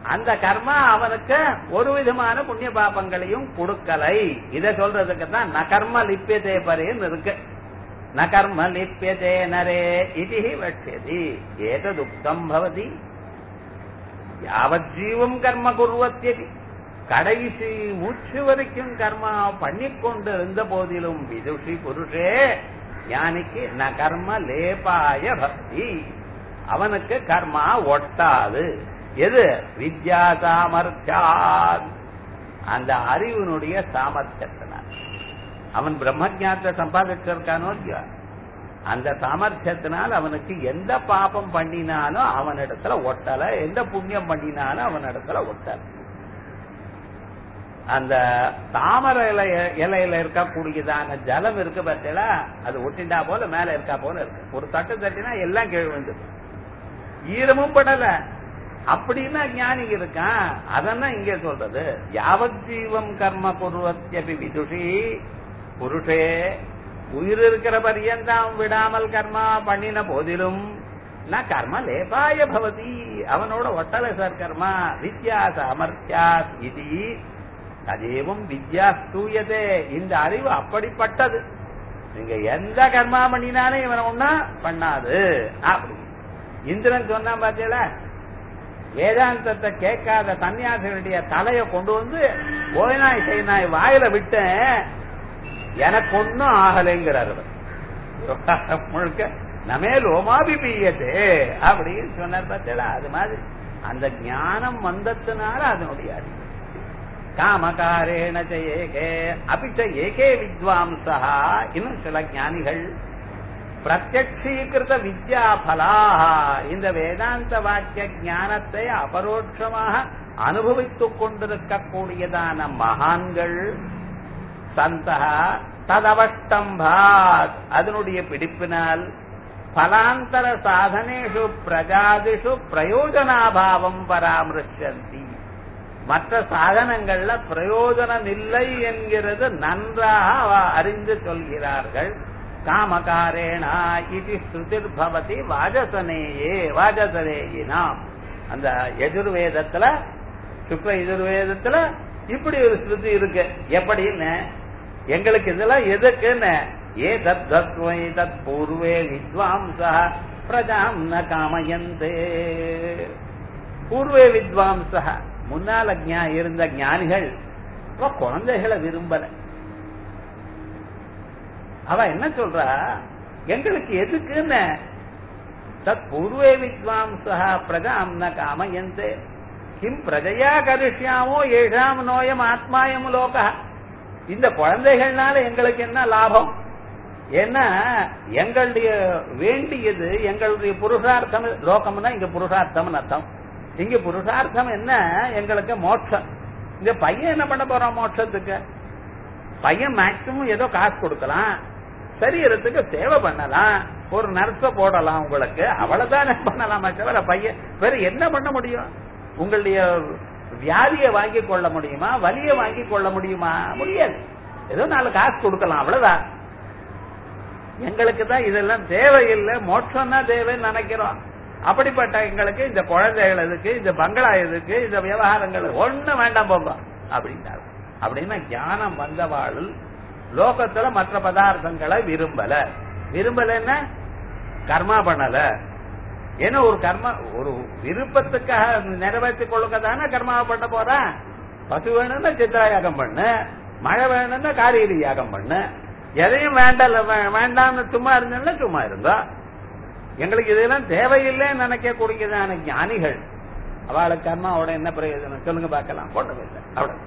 அந்த கர்மா அவனுக்கு ஒரு விதமான புண்ணிய பாபங்களையும் கொடுக்கலை. இதை சொல்றதுக்கு தான் நகர்ம லிப்பியதே பரேன்னு இருக்கு. நகர்ம லிப்பியதே நரே இது வட்சியதி ஏததுக்தம் பவதி யாவத் ஜீவம் கர்ம குர்வத்யதி. கடைசி மூச்சு வரைக்கும் கர்மா பண்ணிக்கொண்டு இருந்த போதிலும் விதுஷி புருஷே ஞானிக்கு ந கர்ம லேபாய பக்தி, அவனுக்கு கர்மா ஒட்டாது. எது? வித்யா சாமர்த்தியா, அந்த அறிவினுடைய சாமர்த்தியத்தினால். அவன் பிரம்மஜானத்தை சம்பாதிச்சிருக்கானோ இல்லையா, அந்த சாமர்த்தியத்தினால் அவனுக்கு எந்த பாபம் பண்ணினாலும் அவனிடத்துல ஒட்டல, எந்த புண்ணியம் பண்ணினாலும் அவனிடத்துல ஒட்டல. அந்த தாமரை இலைய இலையில இருக்கக்கூடியதான ஜலம் இருக்கு பார்த்தீங்களா, அது ஒட்டிண்டா போல மேல இருக்கா போல இருக்கு. ஒரு தட்டு தட்டினா எல்லாம் கீழ் வந்து ஈரமும் படல. அப்படின்னா ஞானி இருக்கான். அதெல்லாம் இங்க சொல்றது யாவத் ஜீவம் கர்ம குர்வத்யபி விதுஷி புருஷே, உயிர் இருக்கிற பரியந்தாம் விடாமல் கர்மா பண்ணின போதிலும் நான் கர்ம லேபாய பவதி, அவனோட ஒட்டலை சார் கர்மா. வித்யா சாமர்த்தியா இது அதேவும் வித்யா ஸ்தூயதே, இந்த அறிவு அப்படிப்பட்டது. நீங்க எந்த கர்மா பண்ணினாலும் இவனை ஒன்னா பண்ணாது. அப்படி இந்திரன் சொன்னா பாத்தீங்களா, வேதாந்தத்தை கேட்காத சன்னியாசிகளுடைய தலைய கொண்டு வந்து ஓய்நாய் செய்நாய் வாயில விட்டேன், எனக்கு ஒன்னும் ஆகலைங்கிறார் முழுக்க. நமே லோமாபி பீயத்தே அப்படின்னு சொன்னார் பார்த்தீங்களா. அது மாதிரி அந்த ஞானம் வந்ததுனால அதனுடைய அறிவு. காமகாரேண ஏகே அபிச்ச ஏகே வித்வாம்சா, இன்னும் சில ஞானிகள் பிரத்யக்ஷீகிருத வித்யா பலாஹ, இந்த வேதாந்த வாக்கிய ஞானத்தை அபரோட்சமாக அனுபவித்துக் கொண்டிருக்கக்கூடியதான மகான்கள் சந்தா ததவஷ்டம்பாத், அதனுடைய பிடிப்பினால் பலாந்தர சாதனேஷு பிரஜாதிஷு பிரயோஜனாபாவம் பராமரிச்சந்தி, மற்ற சாதனங்கள்ல பிரயோஜனம் இல்லை என்கிறது நன்றாக அறிந்து சொல்கிறார்கள். காமகாரேணா இது ஸ்ருதிர் பவதி வாஜசனேயே வாஜசனேயினாம். அந்த எதிர்வேதத்துல சுக்ல எதிர்வேதத்துல இப்படி ஒரு ஸ்ருதி இருக்கு. எப்படின்னு, எங்களுக்கு இதெல்லாம் எதுக்குன்னு, ஏ தத் தத்வை தத் பூர்வே வித்வாம்சா பிரஜாம் ந காமயந்தே. பூர்வே வித்வாம்சா, முன்னால இருந்த ஞானிகள் குழந்தைகளை விரும்பல. அவ என்ன சொல்றா, எங்களுக்கு எதுக்குன்னு, தத் பூர்வே வித்வாம்சா பிரஜாம் ந காமயந்தே கிம் பிரஜையா கரிஷ்யாமோ ஏஷாம் நோயம் ஆத்மாயம் லோக. இந்த குழந்தைகள்னால எங்களுக்கு என்ன லாபம்? ஏன்னா எங்களுடைய வேண்டியது, எங்களுடைய புருஷார்த்தம், லோகம்னா இங்க புருஷார்த்தம் அர்த்தம். இங்க புருஷார்த்தம் என்ன? எங்களுக்கு மோட்சம். இந்த பையன் என்ன பண்ண போறான் மோட்சத்துக்கு? பையன் மேக்சிமம் ஏதோ காசு கொடுக்கலாம், சரீரத்துக்கு சேவை பண்ணலாம், ஒரு நர்ஸ போடலாம், உங்களுக்கு அவ்வளவுதான் பண்ணலாமா தவிர பையன் வேற என்ன பண்ண முடியும்? உங்களுடைய வியாதியை வாங்கி கொள்ள முடியுமா? வலியை வாங்கி கொள்ள முடியுமா? முடியாது. ஏதோ நாலு காசு கொடுக்கலாம், அவ்வளவுதான். எங்களுக்கு தான் இதெல்லாம் தேவையில்லை, மோட்சம் தான் தேவைன்னு நினைக்கிறோம். அப்படிப்பட்ட எங்களுக்கு இந்த குழந்தைகள் எதுக்கு, இந்த பங்களா எதுக்கு, இந்த விவகாரங்கள் ஒண்ணு வேண்டாம் போங்க அப்படின்ட்டாங்க. அப்படின்னா ஞானம் வந்தவாள் லோகத்துல மற்ற பதார்த்தங்களை விரும்பல. விரும்பலன்னா கர்மா பண்ணல. ஏன்னா ஒரு கர்மா, ஒரு விருப்பத்துக்காக நிறைவேற்றிக் கொள்ளுக்கதானே கர்மாவை பண்ண போறேன். பசு வேணும்னா சித்ரா யாகம் பண்ணு, மழை வேணும்னா காரிகரி யாகம் பண்ணு. எதையும் வேண்டாம் வேண்டாம்னு சும்மா இருந்தோம்னா சும்மா இருந்தோ. எங்களுக்கு இதெல்லாம் தேவையில்லைன்னு நினைக்கக்கூடியதான ஞானிகள், அவளுக்கு கர்மாவோட என்ன பிரயோஜனம் சொல்லுங்க பார்க்கலாம். கொண்டு அவ்வளவு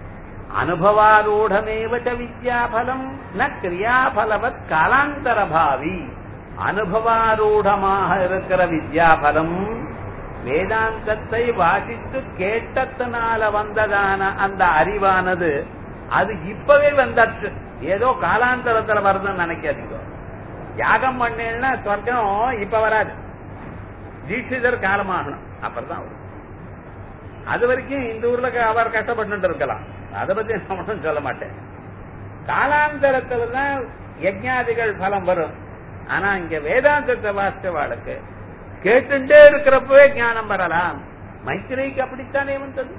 அனுபவாரூடமேவச்ச வித்யாபலம் ந கிரியாபலவத் காலாந்தரபாவி. அனுபவாரூடமாக இருக்கிற வித்யாபலம் வேதாந்தத்தை வாசித்து கேட்டத்தினால வந்ததான அந்த அறிவானது அது இப்பவே வந்தாச்சு, ஏதோ காலாந்தரத்துல வருதுன்னு நினைக்காதீங்க. யாகம் பண்ணேன்னா சொர்க்கம் இப்ப வராது, தீட்சிதர் காலமாகணும், அப்புறம்தான் வரும். அது வரைக்கும் இந்த ஊர்ல அவர் கஷ்டப்பட்டு இருக்கலாம், அதை பத்தி நான் மட்டும் சொல்ல மாட்டேன். காலாந்தரத்துலதான் யஜ்ஞாதிகள் பலம் வரும். ஆனா இங்க வேதாந்தத்தை வாசிச்சவாளுக்கு கேட்டுட்டே இருக்கிறப்பவே ஞானம் வரலாம். மைத்திரைக்கு அப்படித்தானே வந்தது.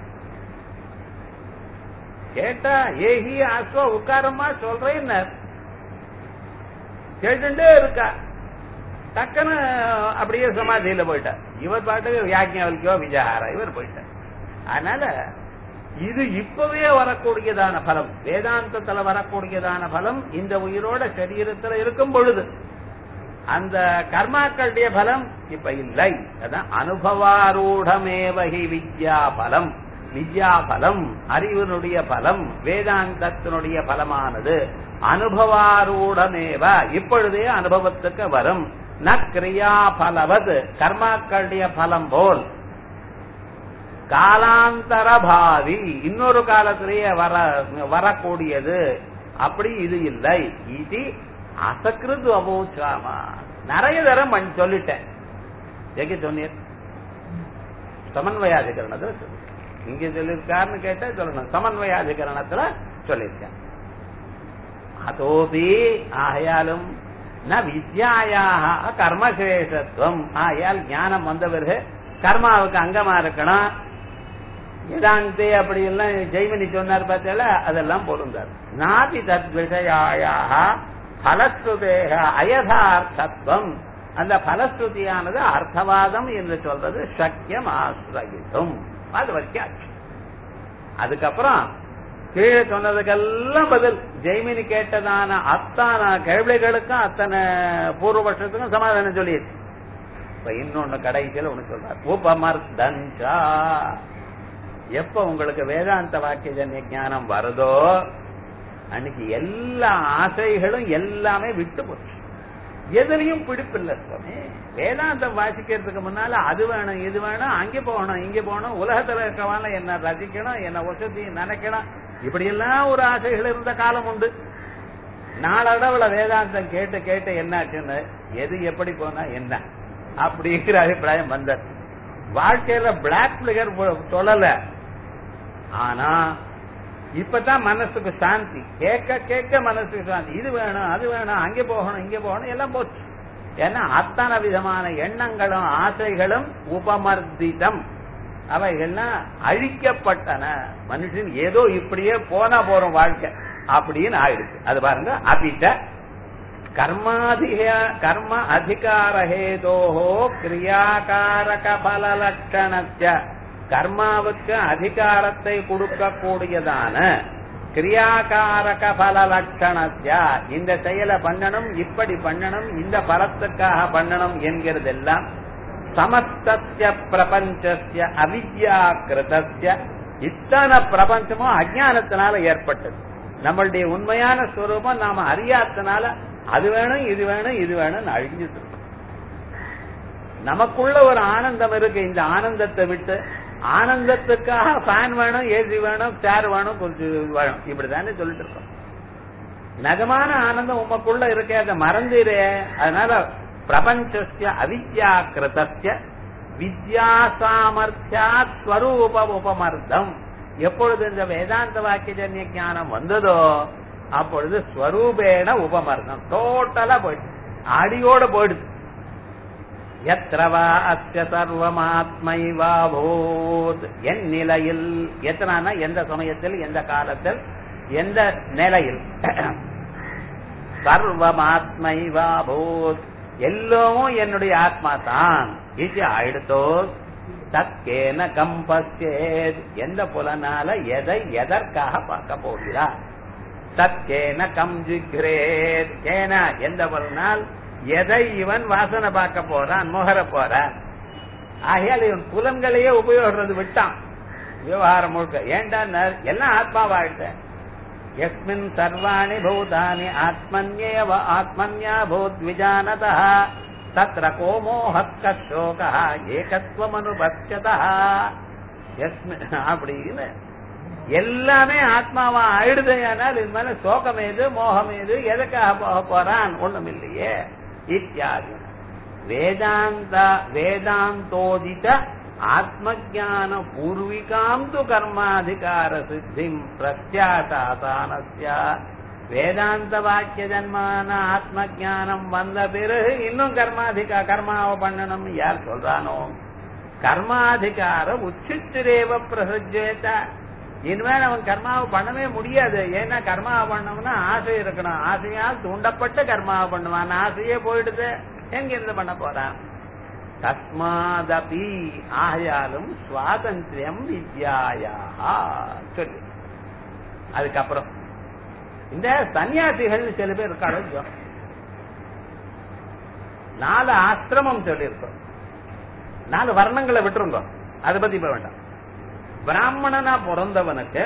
கேட்டா ஏஹி ஆஸ்வா உட்காரமா சொல்றேன் கேட்டுட்டே இருக்கா. டக்குன்னு அப்படியே சமாதியில போயிட்டார். இவர் பாட்டுக்கு யாஜ்ஞவல்கியோ விஜயாரா இவர் போயிட்டார். அதனால இது இப்பவே வரக்கூடியதான பலம், வேதாந்தத்துல வரக்கூடியதான பலம் இந்த உயிரோட சரீரத்துல இருக்கும் பொழுது அந்த கர்மாக்களுடைய பலம் இப்ப இல்லை. அதான் அனுபவாரூடமேவகி வித்யா பலம். வித்யா பலம் அறிவினுடைய பலம், வேதாந்தத்தினுடைய பலமானது அனுபவாரூடமேவ இப்பொழுதே அனுபவத்துக்கு வரும். ந கிரியா பலவது கர்மாக்களுடைய பலம் போல் காலாந்தர பாவி இன்னொரு காலத்திலேயே வர வரக்கூடியது அப்படி இது இல்லை. இது அசக்கிருது அபோச்சாமா நிறைய தரம் பண்ணி சொல்லிட்டேன். எங்க சொன்னீர்? சமன்வயாதிகரணத்துல சொல்லு. இங்க சொல்லிருக்காருன்னு கேட்ட சொல்லணும். சமன்வயாதிகரணத்துல சொல்லியிருக்கேன். அதோபி ஆகையாலும் ந வித்யாயாக கர்மசேஷத்துவம் ஆகையால் ஞானம் வந்தவர்கள் கர்மாவுக்கு அங்கமா இருக்கணும். வேதாந்தே அப்படி எல்லாம் ஜெய்மனி சொன்னார் பார்த்தா அதெல்லாம் பொருந்தார். நாபி தத் விஷயாயாக பலஸ்ருதேக அயதார்த்தத்துவம் அந்த பலஸ்ருதியானது அர்த்தவாதம் என்று சொல்றது சக்கியம் ஆசிரியம். அது வரைக்கும் அதுக்கப்புறம் கீழே சொன்னதுக்கெல்லாம் பதில் ஜெய்மினி கேட்டதான அத்தனை கேள்விகளுக்கும் அத்தனை பூர்வபட்சத்துக்கும் சமாதானம் சொல்லிடுச்சு. இப்ப இன்னொன்னு கடைசியில் ஒண்ணு சொல்றார் உபமர்தஞ்சா. எப்ப உங்களுக்கு வேதாந்த வாக்கிய ஞானம் வருதோ அன்னைக்கு எல்லா ஆசைகளும் எல்லாமே விட்டு போச்சு. எதுலையும் பிடிப்பில்லை சுவாமி. வேதாந்தம் வாசிக்கிறதுக்கு முன்னால அது வேணும் இது வேணும் அங்கே போகணும் இங்கே போகணும் உலகத்துல இருக்கவான என்ன ரசிக்கணும் என்ன வசதி நினைக்கணும் இப்படி எல்லாம் ஒரு ஆசைகள் இருந்த காலம் உண்டு. நாளடவுல வேதாந்தம் கேட்டு கேட்டு என்னாச்சுன்னு எது எப்படி போனா என்ன அப்படிங்கிற அபிப்பிராயம் வந்தார். வாழ்க்கையில பிளாக் பிளிகர் சொல்லல. ஆனா இப்பதான் மனசுக்கு சாந்தி. கேட்க கேட்க மனசுக்கு சாந்தி. இது வேணும் அது வேணும் அங்கே போகணும் இங்கே போகணும் எல்லாம் போச்சு. ஏன்னா அத்தனை விதமான எண்ணங்களும் ஆசைகளும் உபமர்திதம் அவைகள்லாம் அழிக்கப்பட்டன. மனுஷன் ஏதோ இப்படியே போனா போறோம் வாழ்க்கை அப்படின்னு ஆயிடுச்சு. அது பாருங்க அபிட்ட கர்மாதிக கர்ம அதிகாரஹேதோஹோ கிரியாகாரக பலலட்சணஸ்ய கர்மாவுக்கு அதிகாரத்தை கொடுக்கக்கூடியதான கிரியாகாரக பலலட்சணஸ்ய இந்த செயலை பண்ணணும் இப்படி பண்ணணும் இந்த பலத்துக்காக பண்ணணும் என்கிறதெல்லாம் சமஸ்தஸ்ய பிரபஞ்சஸ்ய அவித்யாகிருதஸ்ய இத்தனை பிரபஞ்சமும் அஜ்ஞானத்தினால ஏற்பட்டது. நம்மளுடைய உண்மையான ஸ்வரூபம் நாம அறியாதனால அது வேணும் இது வேணும் இது வேணும் அழிஞ்சிட்டு இருக்கோம். நமக்குள்ள ஒரு ஆனந்தம் இருக்கு. இந்த ஆனந்தத்தை விட்டு ஆனந்தத்துக்காக ஃபேன் வேணும் ஏசி வேணும் சேர் வேணும் கொஞ்சம் வேணும் இப்படிதானே சொல்லிட்டு இருக்கோம். நகமான ஆனந்தம் உமக்குள்ள இருக்கே அதை மறந்துடே. அதனால பிரபஞ்சஸ்ய அவித்யாகிருதஸ்ய வித்யா சாமர்த்தியா ஸ்வரூப உபமர்த்தம். எப்பொழுது இந்த வேதாந்த வாக்கியஜன்ய ஞானம் வந்ததோ அப்பொழுது ஸ்வரூபேண உபமர்த்தம் டோட்டலா போயிடுது. அடியோட போயிடுது. எத்ரவா அஸ்ய சர்வமாத்மைவா பூத் என் நிலையில் எத்தனா எந்த சமயத்தில் எந்த காலத்தில் எந்த நிலையில் சர்வமாத்மைவா பூத் எல்லோரும் என்னுடைய ஆத்மா தான் இது ஆயிடுத்தோ தற்கேன கம்பஸ்யேத் எந்த புலனால எதை எதற்காக பார்க்க போகிறார். தற்கேன கம் ஜிக்ரேத் கேன எந்த புலனால் எதை இவன் வாசனை பார்க்க போறான் முகர போறான். ஆகையால் இவன் புலன்களையே உபயோகிறது விட்டான் விவகாரம் முழுக்க. ஏண்டா எல்லாம் ஆத்மாவாயிட்ட யஸ்மின் சர்வாணி பூதானி ஆத்மன்யேவ ஆத்மன்யா பூத் விஜானதா தத்ர கோமோஹக்க சோகா ஏகத்வம் அனுபத்யதா அப்படின்னு எல்லாமே ஆத்மாவா ஆயிடுதையானால் இது மேல சோகம் ஏது மோகம் ஏது எதுக்காக போக போறான் ஒண்ணும் இல்லையே இத்தியாதி வேதாந்த வேதாந்தோதித ஆத்மஜான பூர்விகாம் து கர்மாதிகார சித்திம் பிரத்யாசாதானஸ்ய வேதாந்த வாக்கிய ஜன்மான ஆத்ம ஜானம் வந்த பிறகு இன்னும் கர்மாதிகா கர்மாவை பண்ணணும் யார் சொல்றானோ கர்மாதிகார உச்சித்திரேவ பிரசஜேத. இனிமேல் அவன் கர்மாவை பண்ணவே முடியாது. ஏன்னா கர்மாவை பண்ணோம்னா ஆசை இருக்கணும். ஆசையால் தூண்டப்பட்ட கர்மாவை பண்ணுவான். ஆசையே போயிடுது, எங்கிருந்து பண்ண போறான்? தஸ்மாதபி ஆயாலும் சுவாதந்திரம் வித்யாயா சொல்லி அதுக்கப்புறம் இந்த சன்னியாசிகள் சில பேர் இருக்காங்க. நாலு ஆசிரமம் சொல்லியிருக்கோம். நாலு வர்ணங்களை விட்டுருங்க, அதை பத்தி போக வேண்டாம். பிராமணனா பிறந்தவனுக்கு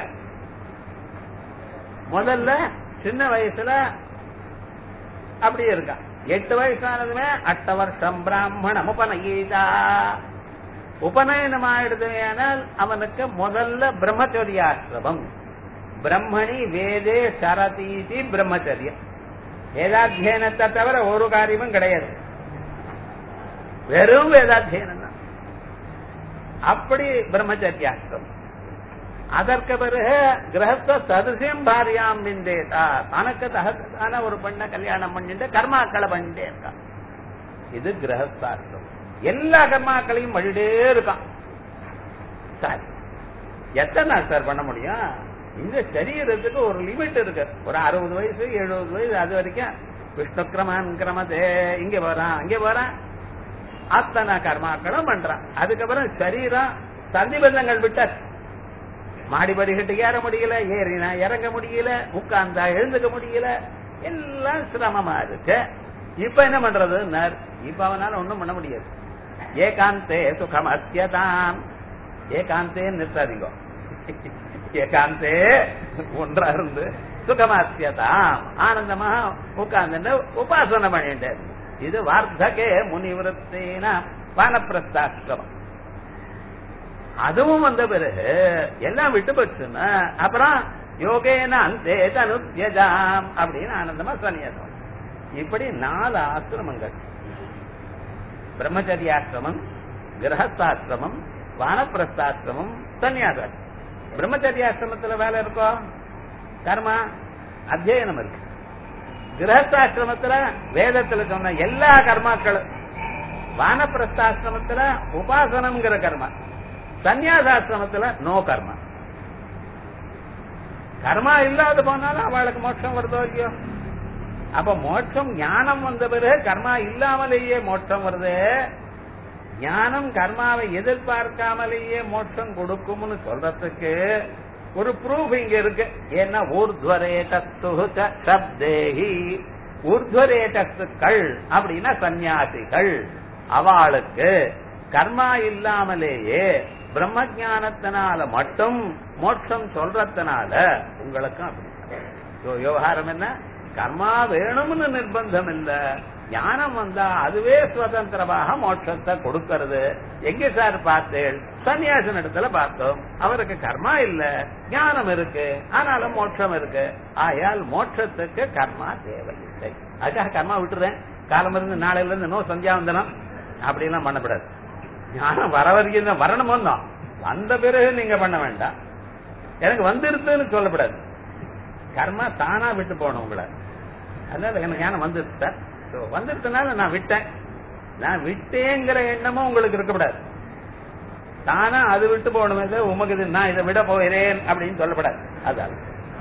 முதல்ல சின்ன வயசுல அப்படியே இருக்கான். எட்டு வயசானதுமே அட்ட வருஷம் பிராமணம் உபநயீதா. உபநயனம் ஆயிடுதுனால் அவனுக்கு முதல்ல பிரம்மச்சரியாசிரமம். பிரம்மணி வேதே சரதீதி பிரம்மச்சரியம். வேதாத்தியனத்தை தவிர ஒரு காரியமும் கிடையாது, வெறும் வேதாத்தியனம் தான். அப்படி பிரம்மச்சரியாசிரமம். அதற்கு பிறகு கிரகஸ்த சதுசியம் பாரியாம் விந்தேதா. தனக்கு தகத்தான ஒரு பெண்ணை கல்யாணம் பண்ணிட்டு கர்மாக்களை பண்ணிட்டே இருக்கான். இது கிரகஸ்தாசிரமம். எல்லா கர்மாக்களையும் பண்ணிட்டே இருக்கான். சார் எத்தனை நாள் சார் பண்ண முடியும்? இந்த சரீரத்துக்கு ஒரு லிமிட் இருக்கு. ஒரு அறுபது வயசு எழுபது வயசு அது வரைக்கும் விஷ்ணு கிரமன் கிரமதே இங்க போறான் அங்கே போறான், அத்தனை கர்மாக்களும் பண்றான். அதுக்கப்புறம் சரீரம் சந்திபந்தங்கள் விட்ட மாடிபடிக்கிட்டு ஏற முடியல, ஏறினா இறங்க முடியல, உட்கார்ந்தா எழுந்துக்க முடியல, எல்லாம் சிரமமா இருக்கு. இப்ப என்ன பண்றது? இப்ப அவனால ஒண்ணும் பண்ண முடியாது. ஏகாந்தே சுகம் அத்தியதாம். ஏகாந்தே நிறுத்தாதீங்க. ஏகாந்தே ஒன்றா இருந்து சுகமாத்தியதாம் ஆனந்தமா உட்கார்ந்து உபாசனை பண்ணிட்டு. இது வார்த்தகே முனிவிருத்தேன வானப்பிரஸ்தாசிரமம். அதுவும் வந்த பிறகு எல்லாம் விட்டு போச்சுன்னா அப்புறம் யோகேன அந்தே தனுத்யஜாம் அப்படின்னு ஆனந்தமா சன்னியாசம். இப்படி நாலு ஆசிரமங்கள்: பிரம்மச்சரியாசிரமம், கிரகஸ்தாசிரமம், வானப்பிரஸ்தாசிரமம், சன்னியாசம். பிரம்மச்சரியாசிரமத்துல வேலை இருக்கோ, கர்மா அத்தியனம் இருக்கு. கிரகஸ்தாசிரமத்துல வேதத்துல சொன்ன எல்லா கர்மாக்களும், வானப்பிரஸ்தாசிரமத்துல உபாசனம்ங்கிற கர்மா, சன்னியாசாசிரமத்துல நோ கர்மா. கர்மா இல்லாத போனாலும் அவளுக்கு மோட்சம் வருதோ இல்லையோ? அப்ப மோட்சம் ஞானம் வந்த பிறகு கர்மா இல்லாமலேயே மோட்சம் வருது. ஞானம் கர்மாவை எதிர்பார்க்காமலேயே மோட்சம் கொடுக்கும்னு சொல்றதுக்கு ஒரு ப்ரூஃப் இங்க இருக்கு. ஏன்னா ஊர்த்வரேதஸ்துஹி, ஊர்த்வரேதஸ்துக்கள் அப்படின்னா சன்னியாசிகள். அவளுக்கு கர்மா இல்லாமலேயே பிரம்ம ஞானத்தினால மட்டும் மோட்சம் சொல்றதுனால உங்களுக்கும் அப்படி விவகாரம் என்ன? கர்மா வேணும்னு நிர்பந்தம் இல்ல. ஞானம் வந்தா அதுவே சுதந்திரமாக மோட்சத்தை கொடுக்கிறது. எங்க சார் பார்த்தேன்? சன்னியாசன் இடத்துல பார்த்தோம். அவருக்கு கர்மா இல்ல, ஞானம் இருக்கு, ஆனாலும் மோட்சம் இருக்கு. ஆயால் மோட்சத்துக்கு கர்மா தேவையில்லை. அதுக்காக கர்மா விட்டுறேன், காலம் இருந்து நாளையில இருந்து நோ சந்தியாவந்தனம் அப்படிலாம் பண்ணக்கூடாது. ஞானம் வர வரைக்கும் வரணுமோ தான், வந்த பிறகு நீங்க பண்ண வேண்டாம். எனக்கு வந்துருதுன்னு சொல்லக்கூடாது. கர்மா தானா விட்டு போகணும் உங்களை. அதனால எனக்கு ஞானம் வந்துருச்சு சார், வந்துருச்சனால நான் விட்டேன். நான் விட்டேங்கிற எண்ணமும் உங்களுக்கு இருக்கக்கூடாது. தானா அது விட்டு போகணுமே, உமக்கு நான் இதை விட போகிறேன் அப்படின்னு சொல்லப்படாது. அதான்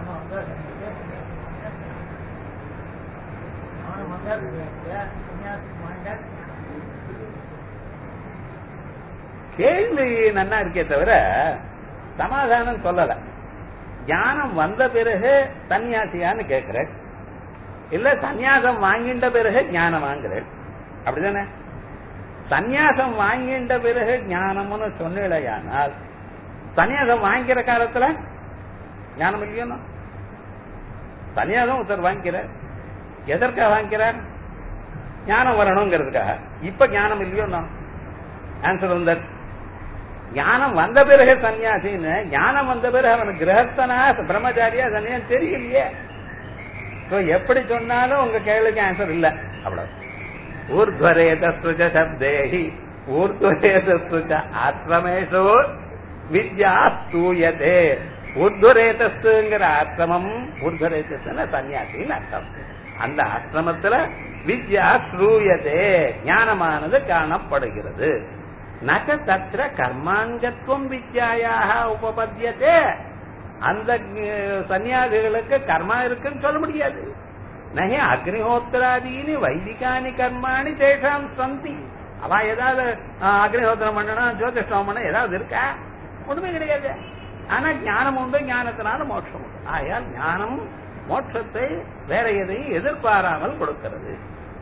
கேள்வி நன்னா இருக்கே தவிர சமாதானம் சொல்லல. ஞானம் வந்த பிறகு சன்னியாசியான்னு கேட்கிறேன், இல்ல சன்னியாசம் வாங்கிட்ட பிறகு ஞானம் வாங்குறேன், அப்படிதானே? சன்னியாசம் வாங்கிட்ட பிறகு ஞானம்னு சொன்னால் சன்னியாசம் வாங்கிக்கிற காலத்துல ஞானம் இல்லையோ? சன்னியாசம் ஒருத்தர் வாங்கிக்கிறார், எதற்காக வாங்கிக்கிறார்? ஞானம் வரணுங்கிறதுக்காக. இப்ப ஞானம் இல்லையோ? ஆன்சர் வந்த ஞானம் வந்த பிறகு சன்னியாசின்னு. ஞானம் வந்த பிறகு அவனுக்கு கிரகஸ்தனா பிரம்மச்சாரியா சன்னியாசி தெரியலையே. எப்படி சொன்னாலும் உங்க கேள்விக்கு ஆன்சர் இல்ல. அவ்வளவு. ஊர்த்வரேதஸ்துஜ சப்தேஹி ஊர்த்வரேதஸ்துஜ ஆசிரமேஷு வித்யா ஸ்தூயதே. ஊர்த்வரேதஸ்துங்கிற ஆசிரமம், ஊர்த்வரேதஸ்துன்னா சன்னியாசின்னு அர்த்தம். அந்த ஆசிரமத்துல வித்யா ஸ்ரூயதே, ஞானமானது காணப்படுகிறது. நக தத்ர கர்மாங்கத்துவம் வித்யாயாக உபபத்தியதே. அந்த சன்னியாசிகளுக்கு கர்மா இருக்குன்னு சொல்ல முடியாது. நகி அக்னிஹோத்திராதீனி வைதிகானி கர்மாணி தேஷாம் சந்தி. அவ ஏதாவது அக்னிஹோத்திரம் பண்ணணும், ஜோதிஷ்டம் பண்ணணும், ஏதாவது இருக்கா? ஒண்ணுமே கிடையாது. ஆனா ஞானம் உண்டு, ஞானத்தினால மோட்சம் உண்டு. ஆயால் ஞானம் மோட்சத்தை வேற எதையும் எதிர்பாராமல் கொடுக்கிறது.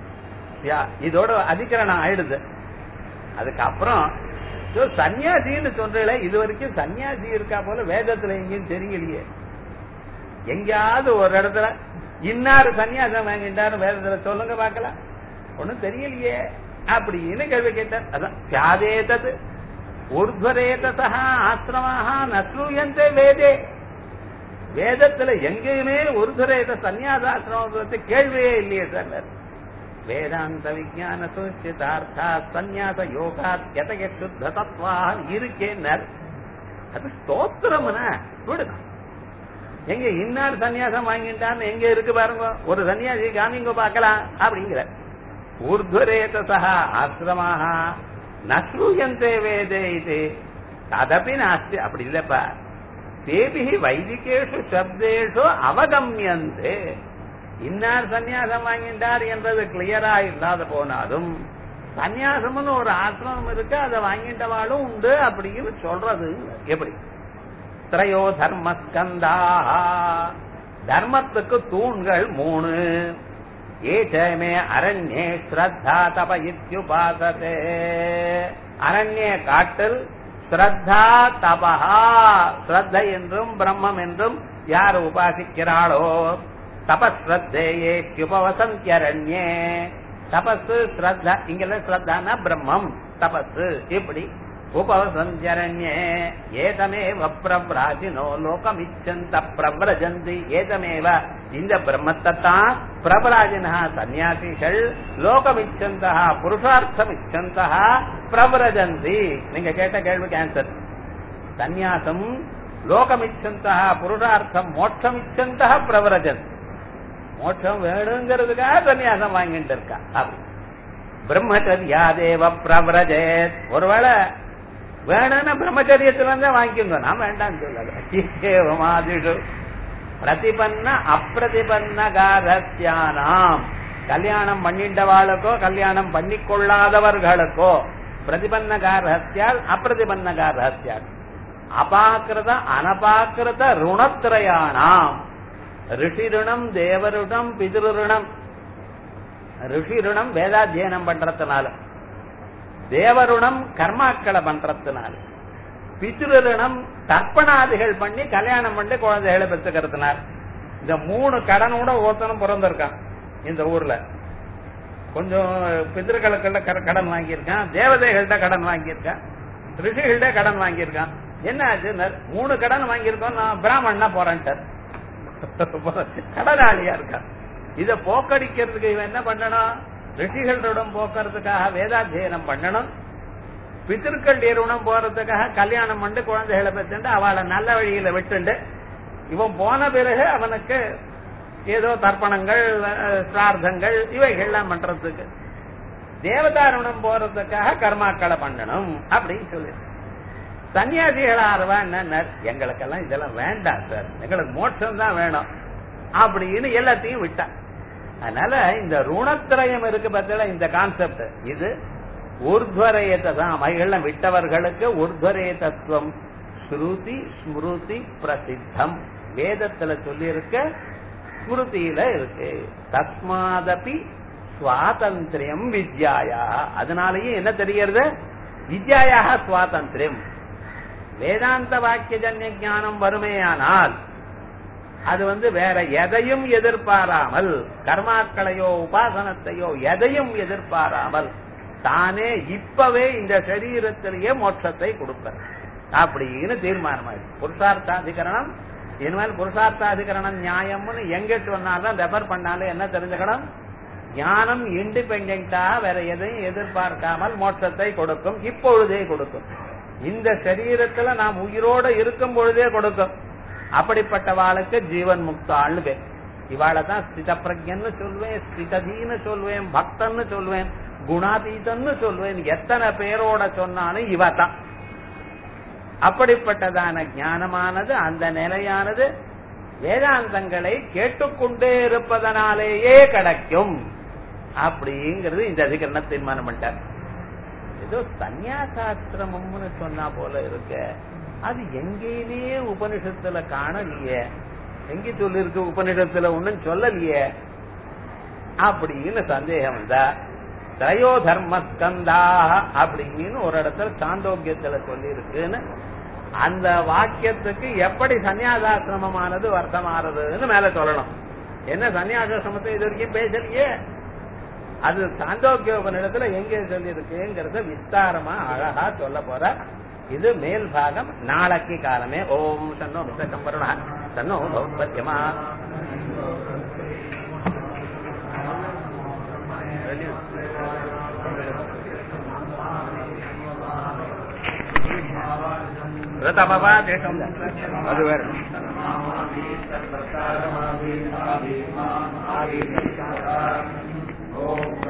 இதோட அதிகரணம் ஆயிடுது. அதுக்கப்புறம் சன்னியாசின்னு சொல்றீங்களே, இது வரைக்கும் சன்னியாசி இருக்கா போல வேதத்துல எங்கேயும் தெரியலையே. எங்கேயாவது ஒரு இடத்துல இன்னாரு சன்னியாசம் வாங்கிட்டாரு வேதத்துல சொல்லுங்க பார்க்கலாம். ஒண்ணும் தெரியலையே அப்படின்னு கேள்வி கேட்டார். அதான் தியாதேதது ஊர்த்வரேதசா ஆசிரமாக நஸ்ரூயந்தே வேதே. வேதத்துல எங்கேயுமே ஊர்த்வரேத சன்னியாசாசிரமத்தை கேள்வியே இல்லையே சார். வேதாந்த விஞ்ஞான சுசிதார்த்தா சந்நியாச யோகா எதய சுத்த தத்வா இருக்கேன்னர். அது ஸ்தோத்திரம்னா விடுங்க. எங்க இன்னார் சன்னியாசம் வாங்கிட்டான்னு எங்க இருக்கு பாருங்க, ஒரு சன்னியாசி காமிங்க பார்க்கலாம் அப்படிங்கிற. ஊர்த்வரேதசா ஆசிரமாக நஸ்ரூயந்தே வேதே இது ததபி நாஸ்தி. அப்படி இல்லப்பா. தேபி வைதிகேஷு சப்தேஷு அவகமியந்தே. இன்னார் சன்னியாசம் வாங்கிட்டார் என்றது கிளியரா இல்லாத போனாலும் சன்னியாசம்னு ஒரு ஆசிரமம் இருக்கு, அதை வாங்கிட்டவாளும் உண்டு அப்படின்னு சொல்றது எப்படி? திரையோ தர்மஸ்கந்தா. தர்மத்துக்கு தூண்கள் மூணு. ஏச்சமே அரண்யே ஸ்ரத்தா தப இத்யுபாசதே. அரண்ய காட்டில் ஸ்ரத்தா தபஹா. ஸ்ரத்த என்றும் பிரம்மம் என்றும் யார் உபாசிக்கிறாளோ தபஸ்ரத்தேயே உபவசந்தியரண்யே. தபசு ஸ்ரத்தா, இங்கெல்லாம் ஸ்ரத்தானா பிரம்மம், தபசு இப்படி உபவசந்தியரண்யே. ஏதமேவ பிரவ்ராஜினோ லோகமிச்சந்த பிரவ்ரஜந்தி. ஏதமேவ இந்த பிரம்மத்தை தான் பிரபராஜினா சன்னியாசிகள் லோகமிச்சந்தா புருஷார்த்தமிச்சந்தா பிரவ்ரஜந்தி. நீங்க கேட்ட கேள்விக்கு ஆன்சர். சன்னியாசம் லோகமிச்சந்தா புருஷார்த்தம் மோட்சமிச்சந்தா பிரவ்ரஜந்தி. மோட்சம் வேணுங்கிறதுக்காக சன்னியாசம் வாங்கிட்டு இருக்கா. அப்படி பிரம்மச்சரியாதேவ பிரவ்ரஜேத். ஒருவேளை வேணும்னா பிரம்மச்சரியத்துல இருந்தா வாங்கிக்கோங்க, நான் வேண்டாம்னு சொல்லாது. பிரதிபன்ன அப்பிரதிபன்ன காரஸ்யானாம். கல்யாணம் பண்ணிட்டவாளுக்கோ கல்யாணம் பண்ணிக்கொள்ளாதவர்களுக்கோ பிரதிபன்ன காரஸ்யால் அப்பிரதிபன்ன காரஸ்யால் அபாக்கிருத அனபாக்கிருத ருணத்திரயானாம். ரிஷி ருணம், தேவருணம், பிதிருணம். ரிஷி ருணம் வேதாத்தியனம் பண்றதுனால, தேவருணம் கர்மாக்களை பண்றதுனால, பிதிருணம் தர்ப்பணாதிகள் பண்ணி கல்யாணம் பண்ணி குழந்தைகளை பெற்றுக்கிறதுனால. இந்த மூணு கடனோட ஒருத்தனும் பிறந்திருக்கான் இந்த ஊர்ல. கொஞ்சம் பிதிருக்களுக்கு கடன் வாங்கியிருக்கான், தேவதைகள்கிட்ட கடன் வாங்கியிருக்கான், ரிஷிகள்கிட்ட கடன் வாங்கியிருக்கான். என்ன ஆச்சு? மூணு கடன் வாங்கியிருக்கோம், நான் பிராமணனா போறேன்ட்டார். கடனாளியா இருக்கா. இத போக்கடிக்கிறதுக்கு இவன் என்ன பண்ணணும்? ரிஷிகளுடன் போக்குறதுக்காக வேதாத்தியனம் பண்ணணும். பித்திருக்கள் ருணம் போறதுக்காக கல்யாணம் பண்ணி குழந்தைகளை பெற்றுண்டு அவளை நல்ல வழியில விட்டுண்டு இவன் போன பிறகு அவனுக்கு ஏதோ தர்ப்பணங்கள் சிரார்த்தங்கள் இவைகள்லாம் பண்றதுக்கு தேவதாருணம் போறதுக்காக கர்மாக்களை பண்ணணும் அப்படின்னு சொல்லி. சன்னியாசிகள் ஆறுவா என்ன, எங்களுக்கெல்லாம் இதெல்லாம் வேண்டாம் சார், எங்களுக்கு மோட்சம் தான் வேணும் அப்படின்னு எல்லாத்தையும் விட்டா. அதனால இந்த ருணத்திரயம் இருக்கு பார்த்தா இந்த கான்செப்ட், இது ஊர்த்வரேதான். அவைகள்லாம் விட்டவர்களுக்கு ஊர்த்வரே தத்துவம் ஸ்ருதி ஸ்மிருதி பிரசித்தம். வேதத்துல சொல்லி இருக்க, ஸ்மிருதியில இருக்கு. தஸ்மாதபி சுவாதந்திரியம் வித்யாயா. அதனாலயே என்ன தெரிகிறது? வித்யாயாக சுவாதந்திரியம். வேதாந்த வாக்கியஜன்ய ஞானம் வருமேயானால் அது வந்து வேற எதையும் எதிர்பாராமல், கர்மாக்களையோ உபாசனத்தையோ எதையும் எதிர்பாராமல் தானே இப்பவே இந்த சரீரத்திலேயே மோட்சத்தை கொடுப்பது அப்படின்னு தீர்மானமாயிருக்கு. புருஷார்த்தாதிகரணம் இனிமேல் புருஷார்த்தாதிகரணம் நியாயம்னு எங்கிட்டு வந்தாலும் ரெஃபர் பண்ணாலும் என்ன தெரிஞ்சுக்கணும்? ஞானம் இண்டிபெண்டா வேற எதையும் எதிர்பார்க்காமல் மோட்சத்தை கொடுக்கும், இப்பொழுதே கொடுக்கும். இந்த சரீரத்துல நாம் உயிரோடு இருக்கும் பொழுதே கொடுக்கும். அப்படிப்பட்ட வாளுக்கு ஜீவன் முக்தாள்னு பேர். இவாளதான் ஸ்தித பிரஜன்னு சொல்வேன், ஸ்திததீன்னு சொல்வேன், பக்தன்னு சொல்வேன், குணாதீதன்னு சொல்வேன். எத்தனை பேரோட சொன்னாலும் இவ தான். அப்படிப்பட்டதான ஞானமானது, அந்த நிலையானது வேதாந்தங்களை கேட்டுக்கொண்டே இருப்பதனாலேயே கிடைக்கும் அப்படிங்கிறது இந்த அதிகரண தீர்மானம் பண்ணிட்டார். ஏதோ சன்னியாசாசிரமம்னு சொன்னா போல இருக்க, அது எங்கேயுமே உபனிஷத்துல காணலையே, எங்க சொல்லிருக்கு உபனிஷத்துல ஒண்ணும் சொல்லலையே அப்படின்னு சந்தேகம் வந்தா, திரையோ தர்மஸ்கந்தா அப்படின்னு ஒரு இடத்துல சாந்தோக்கியத்துல சொல்லி இருக்குன்னு அந்த வாக்கியத்துக்கு எப்படி சன்னியாசாசிரமமானது வர்த்தமானதுன்னு மேல சொல்லணும். என்ன சன்னியாசாசிரமத்தை இது வரைக்கும் பேசலையே, அது சாந்தோக்கியோபனிடத்துல எங்க சொல்லி இருக்குங்கிறத விஸ்தாரமா அழகா சொல்ல போற. இது மேல் பாகம் நாளைக்கு காலமே. ஓம் சன்னோ மிருதகம்பருணா சன்னோ பௌத்யமா அது வேற